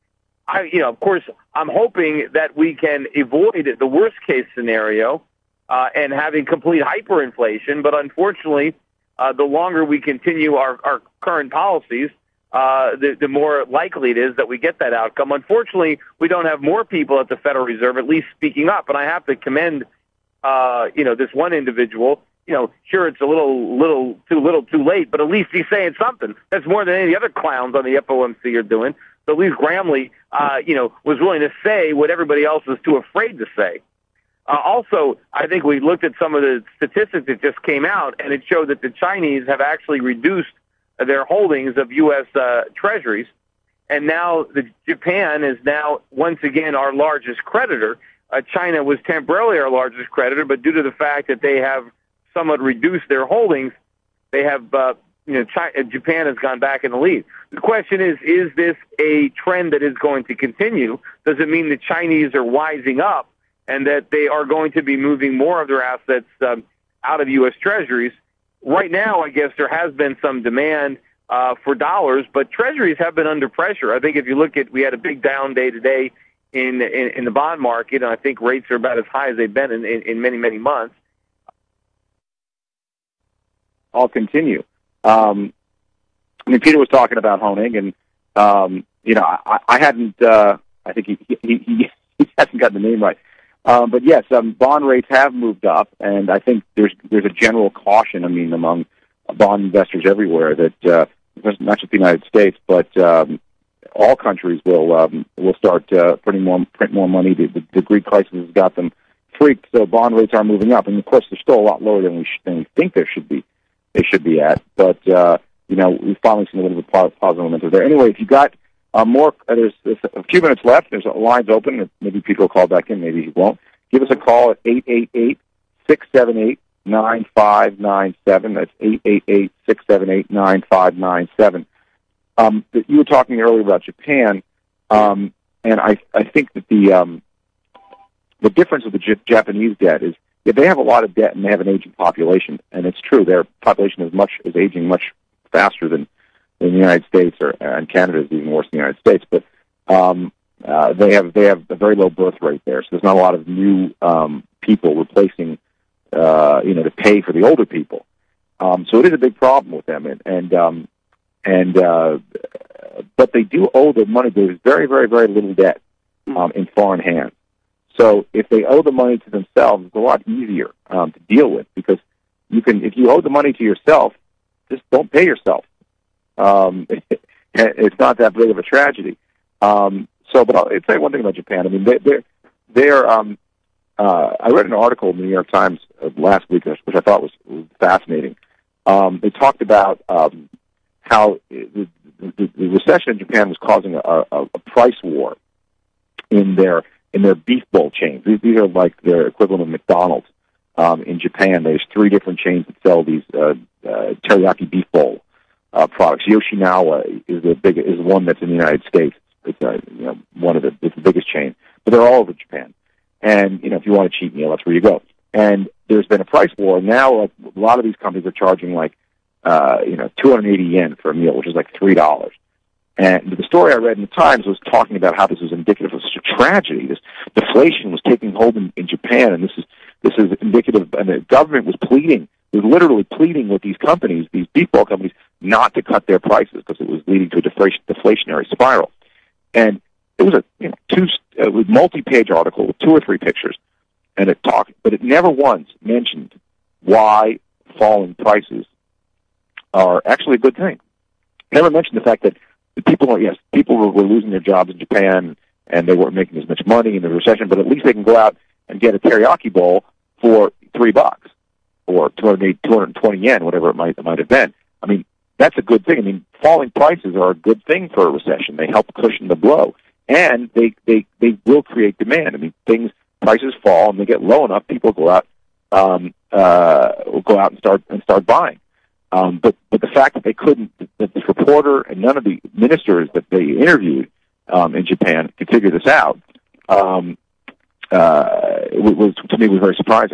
I, you know, of course, I'm hoping that we can avoid the worst case scenario uh, and having complete hyperinflation. But unfortunately, uh, the longer we continue our, our current policies, uh, the, the more likely it is that we get that outcome. Unfortunately, we don't have more people at the Federal Reserve at least speaking up, and I have to commend, uh, you know, this one individual. You know, sure, it's a little, little too little, too late, but at least he's saying something. That's more than any of the other clowns on the F O M C are doing. So at least Gramley, uh, you know, was willing to say what everybody else was too afraid to say. Uh, also, I think we looked at some of the statistics that just came out, and it showed that the Chinese have actually reduced their holdings of U S uh, treasuries, and now the, Japan is now once again our largest creditor. Uh, China was temporarily our largest creditor, but due to the fact that they have somewhat reduced their holdings, they have, uh, you know, China, Japan has gone back in the lead. The question is, is this a trend that is going to continue? Does it mean the Chinese are wising up and that they are going to be moving more of their assets um, out of U S treasuries? Right now, I guess there has been some demand uh, for dollars, but treasuries have been under pressure. I think if you look at, we had a big down day today in in, in the bond market, and I think rates are about as high as they've been in, in, in many, many months. I'll continue. Um, I mean, Peter was talking about Honig, and um, you know, I, I hadn't. Uh, I think he he, he he hasn't got the name right. Um, but yes, um, bond rates have moved up, and I think there's there's a general caution. I mean, among bond investors everywhere that uh, not just the United States, but um, all countries will um, will start uh, printing more print more money. The, the, the Greek crisis has got them freaked, so bond rates are moving up, and of course, they're still a lot lower than we, sh- than we think there should be. They should be at, but uh, you know, we've finally seen a little bit of positive momentum there. Anyway, if you got uh, more, uh, there's, there's a few minutes left. There's lines open. Maybe Peter will call back in. Maybe he won't. Give us a call at eight eight eight, six seven eight, nine five nine seven. That's eight eight eight, six seven eight, nine five nine seven. Um, you were talking earlier about Japan, um, and I I think that the um, the difference with the J- Japanese debt is. Yeah, they have a lot of debt and they have an aging population, and it's true. Their population is much is aging much faster than in the United States, or and Canada is even worse than the United States. But um, uh, they have they have a very low birth rate there, so there's not a lot of new um, people replacing, uh, you know, to pay for the older people. Um, so it is a big problem with them, and and um, and uh, but they do owe the money. There's very very very little debt um, in foreign hands. So if they owe the money to themselves, it's a lot easier um, to deal with, because you can, if you owe the money to yourself, just don't pay yourself. Um, it's not that big of a tragedy. Um, so, but I'll say one thing about Japan. I mean, they, they're, they're um, uh, I read an article in the New York Times last week, which I thought was, was fascinating. Um, they talked about um, how the, the, the recession in Japan was causing a, a, a price war in their in their beef bowl chains. These, these are like their equivalent of McDonald's um, in Japan. There's three different chains that sell these uh, uh, teriyaki beef bowl uh, products. Yoshinawa is the big is one that's in the United States. It's uh, you know, one of the it's the biggest chain, but they're all over Japan. And you know, if you want a cheap meal, that's where you go. And there's been a price war now. Like, a lot of these companies are charging like uh, you know two hundred eighty yen for a meal, which is like three dollars. And the story I read in the Times was talking about how this was indicative of such a tragedy. This deflation was taking hold in, in Japan, and this is this is indicative. And the government was pleading, was literally pleading with these companies, these beef bowl companies, not to cut their prices because it was leading to a deflation, deflationary spiral. And it was a you know, two uh, multi-page article with two or three pictures, and it talked, but it never once mentioned why falling prices are actually a good thing. It never mentioned the fact that the people were, yes, people were, were losing their jobs in Japan, and they weren't making as much money in the recession, but at least they can go out and get a teriyaki bowl for three bucks or two hundred twenty yen, whatever it might, it might have been. I mean, that's a good thing. I mean, falling prices are a good thing for a recession. They help cushion the blow, and they, they, they will create demand. I mean, things, prices fall and they get low enough, people go out, um, uh, will go out and start, and start buying. Um, but, but the fact that they couldn't, that this reporter and none of the ministers that they interviewed um, in Japan could figure this out, um, uh, it was, to me, was very surprising.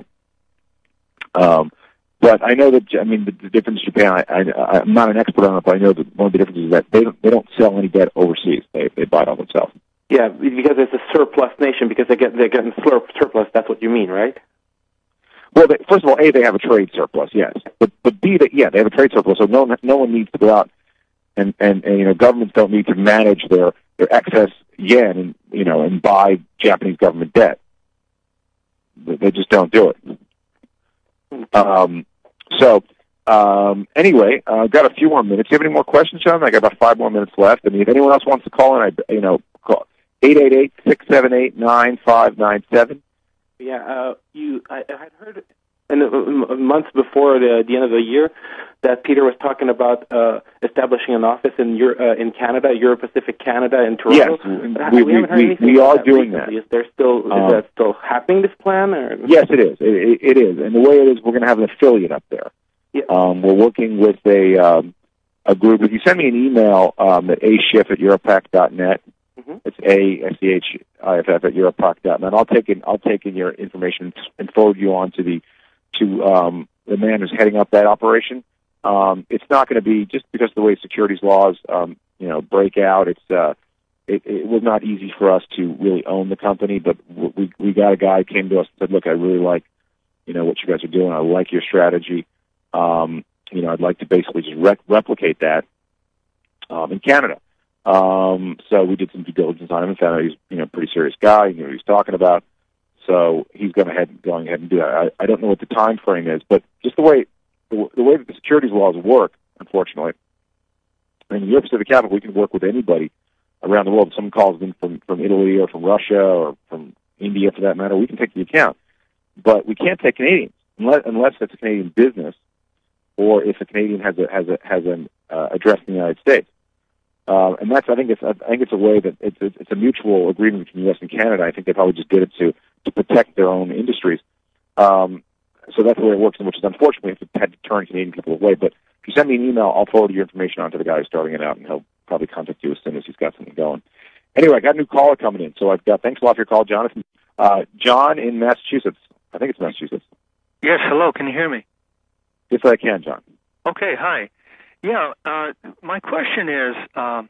Um, but I know that, I mean, the, the difference in Japan, I, I, I'm not an expert on it, but I know that one of the differences is that they don't, they don't sell any debt overseas. They, they buy it all themselves. Yeah, because it's a surplus nation, because they get, they're getting surplus, that's what you mean, right? Well, they, first of all, A, they have a trade surplus, yes. But, but B, they, yeah, they have a trade surplus, so no, no one needs to go out and, and, and, you know, governments don't need to manage their, their excess yen and, you know, and buy Japanese government debt. They just don't do it. Um, so, um, anyway, I've uh, got a few more minutes. Do you have any more questions, John? I got about five more minutes left. I mean, if anyone else wants to call in, I, you know, call eight eight eight, six seven eight, nine five nine seven. Yeah, uh, you. I, I had heard in the months before the, the end of the year that Peter was talking about uh, establishing an office in Euro, uh, in Canada, Euro-Pacific Canada, in Toronto. Yes, we, we, we, we, we are doing that. Is there still is um, that still happening? This plan? Or? Yes, it is. It, it is, and the way it is, we're going to have an affiliate up there. Yeah. Um, we're working with a um, a group. If you send me an email um, at a schiff at europac dot net. Mm-hmm. It's A S C H I F F at europac dot net. I'll take in I'll take in your information and forward you on to the to um, the man who's heading up that operation. Um, it's not going to be just because of the way securities laws um, you know break out. It's uh, it, it was not easy for us to really own the company, but we we got a guy who came to us and said, "Look, I really like you know what you guys are doing. I like your strategy. Um, you know, I'd like to basically just re- replicate that um, in Canada." Um, so we did some due diligence on him and found out he's, you know, a pretty serious guy. He knew what he was talking about. So he's going ahead, going ahead and do that. I, I don't know what the time frame is, but just the way, the, the way that the securities laws work, unfortunately, in the Euro-Pacific Capital, we can work with anybody around the world. If someone calls in from, from Italy or from Russia or from India, for that matter, we can take the account. But we can't take Canadians unless, unless it's a Canadian business or if a Canadian has a, has a, has an uh, address in the United States. Uh, and that's, I think it's, I think it's a way that it's, it's a mutual agreement between the U S and Canada. I think they probably just did it to, to protect their own industries. Um, so that's the way it works, which is unfortunately it's had to turn Canadian people away. But if you send me an email, I'll forward your information on to the guy who's starting it out, and he'll probably contact you as soon as he's got something going. Anyway, I got a new caller coming in, so I've got, thanks a lot for your call, Jonathan. Uh, John in Massachusetts. I think it's Massachusetts. Yes, hello, can you hear me? Yes, I can, John. Okay, hi. Yeah, uh, my question is, um,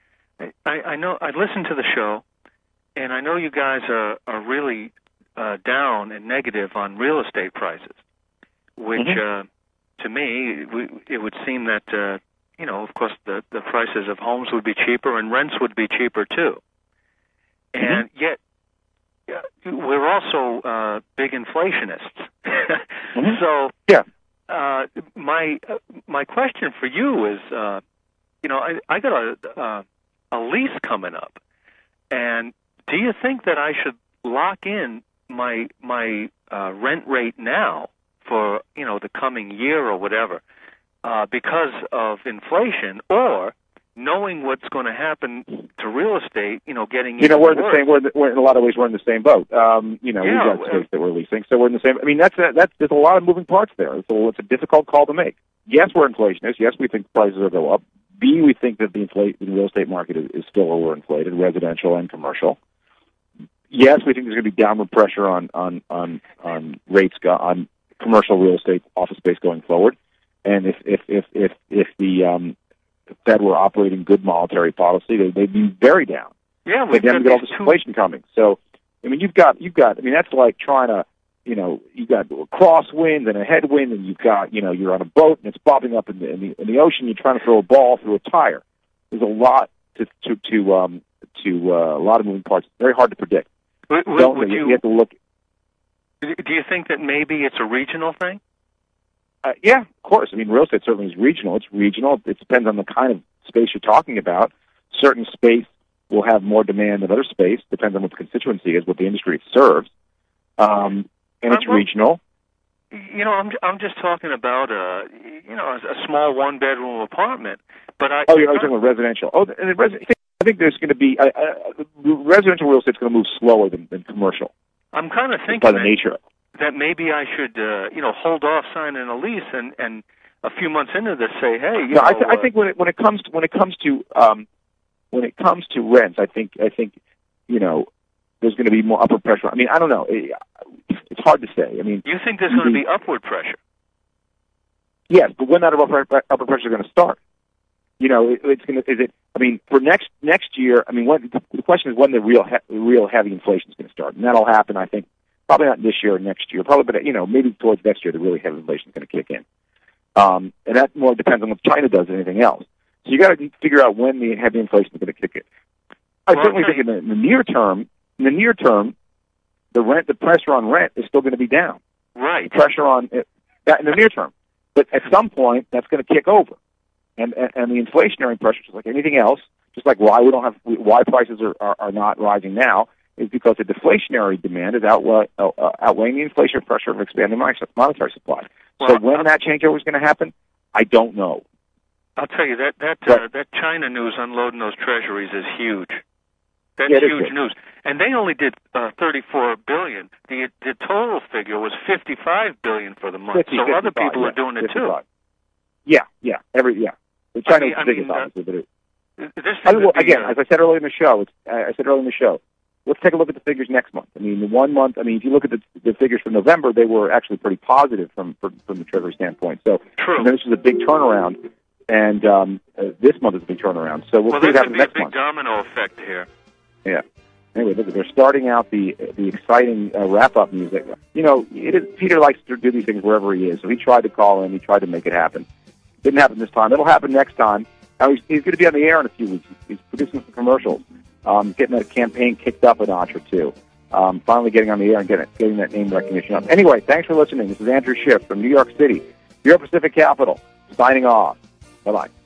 I, I know I listened to the show, and I know you guys are, are really uh, down and negative on real estate prices, which mm-hmm. uh, to me, we, it would seem that, uh, you know, of course, the, the prices of homes would be cheaper and rents would be cheaper too. And mm-hmm. yet, we're also uh, big inflationists. mm-hmm. So, yeah. Uh, my uh, my question for you is, uh, you know, I, I got a uh, a lease coming up, and do you think that I should lock in my my uh, rent rate now for, you know, the coming year or whatever uh, because of inflation, or knowing what's going to happen to real estate, you know, getting you know we're in the worse. same we're, in the, we're in a lot of ways we're in the same boat. Um, you know, yeah, we've got space that we're leasing, so we're in the same. I mean, that's a, that's there's a lot of moving parts there. So it's a difficult call to make. Yes, we're inflationists. Yes, we think prices will go up. B, we think that the, inflate, the real estate market is, is still overinflated, residential and commercial. Yes, we think there's going to be downward pressure on on on on rates go, on commercial real estate office space going forward. And if if if if if the um, the Fed were operating good monetary policy, they, they'd be very down. Yeah, we've got all this inflation coming. So, I mean, you've got you've got. I mean, that's like trying to, you know, you've got a crosswind and a headwind, and you've got, you know, you're on a boat and it's bobbing up in the in the, in the ocean. You're trying to throw a ball through a tire. There's a lot to to to um to uh, a lot of moving parts. It's very hard to predict. Would, would you, you have to look. Do you think that maybe it's a regional thing? Uh, yeah, of course. I mean, real estate certainly is regional. It's regional. It depends on the kind of space you're talking about. Certain space will have more demand than other space. Depends on what the constituency is, what the industry it serves. Um, and it's well, regional. You know, I'm I'm just talking about a you know a, a small one bedroom apartment. But I oh, you're talking about residential. Oh, and the res- I think there's going to be uh, uh, residential real estate's going to move slower than, than commercial. I'm kind of thinking by the that, nature. that maybe I should uh, you know hold off signing a lease and, and a few months into this say, hey, you no, know, I, th- uh, I think when it when it comes to when it comes to um, when it comes to rents, I think I think you know there's going to be more upward pressure. I mean, I don't know. It, it's hard to say. I mean, you think there's going to be upward pressure? Yes, but when that upward upward pressure is going to start? You know, it, it's going to. Is it? I mean, for next next year. I mean, when, the question is when the real he, real heavy inflation is going to start, and that'll happen. I think probably not this year or next year. Probably, but you know, maybe towards next year, the really heavy inflation is going to kick in. Um, and that more depends on what China does than anything else. So you got to figure out when the heavy inflation is going to kick in. I well, certainly okay. think in the, in the near term, in the near term, the rent, the pressure on rent is still going to be down. Right. The pressure on it, that in the near term, but at some point that's going to kick over, and, and and the inflationary pressure, just like anything else, just like why we don't have why prices are, are, are not rising now, is because the deflationary demand is outweigh, uh, outweighing the inflation pressure of expanding monetary supply. Well, so when that changeover is going to happen, I don't know. I'll tell you that that but, uh, that China news unloading those treasuries is huge. That's yeah, huge news, and they only did uh, thirty-four billion. The the total figure was fifty-five billion for the month. fifty, so other fifty-five, people yeah, are doing it fifty-five. too. Yeah, yeah, every yeah. The China I mean, is the I biggest, mean, uh, obviously, but it, This I thing will, would be, again, uh, as I said earlier in the show, it's, I said earlier in the show, let's take a look at the figures next month. I mean, the one month. I mean, if you look at the, the figures for November, they were actually pretty positive from from, from the Treasury standpoint. So, True. And then this is a big turnaround, and um, uh, this month is a big turnaround. So we'll, well, see what there happens could be a next big month. domino effect here. Yeah. Anyway, look, they're starting out the the exciting uh, wrap-up music. You know, it is, Peter likes to do these things wherever he is, so he tried to call in. He tried to make it happen. Didn't happen this time. It'll happen next time. Now, he's, he's going to be on the air in a few weeks. He's producing some commercials, um, getting that campaign kicked up a notch or two. Um, finally getting on the air and getting, getting that name recognition up. Anyway, thanks for listening. This is Andrew Schiff from New York City, Euro Pacific Capital, signing off. Bye-bye.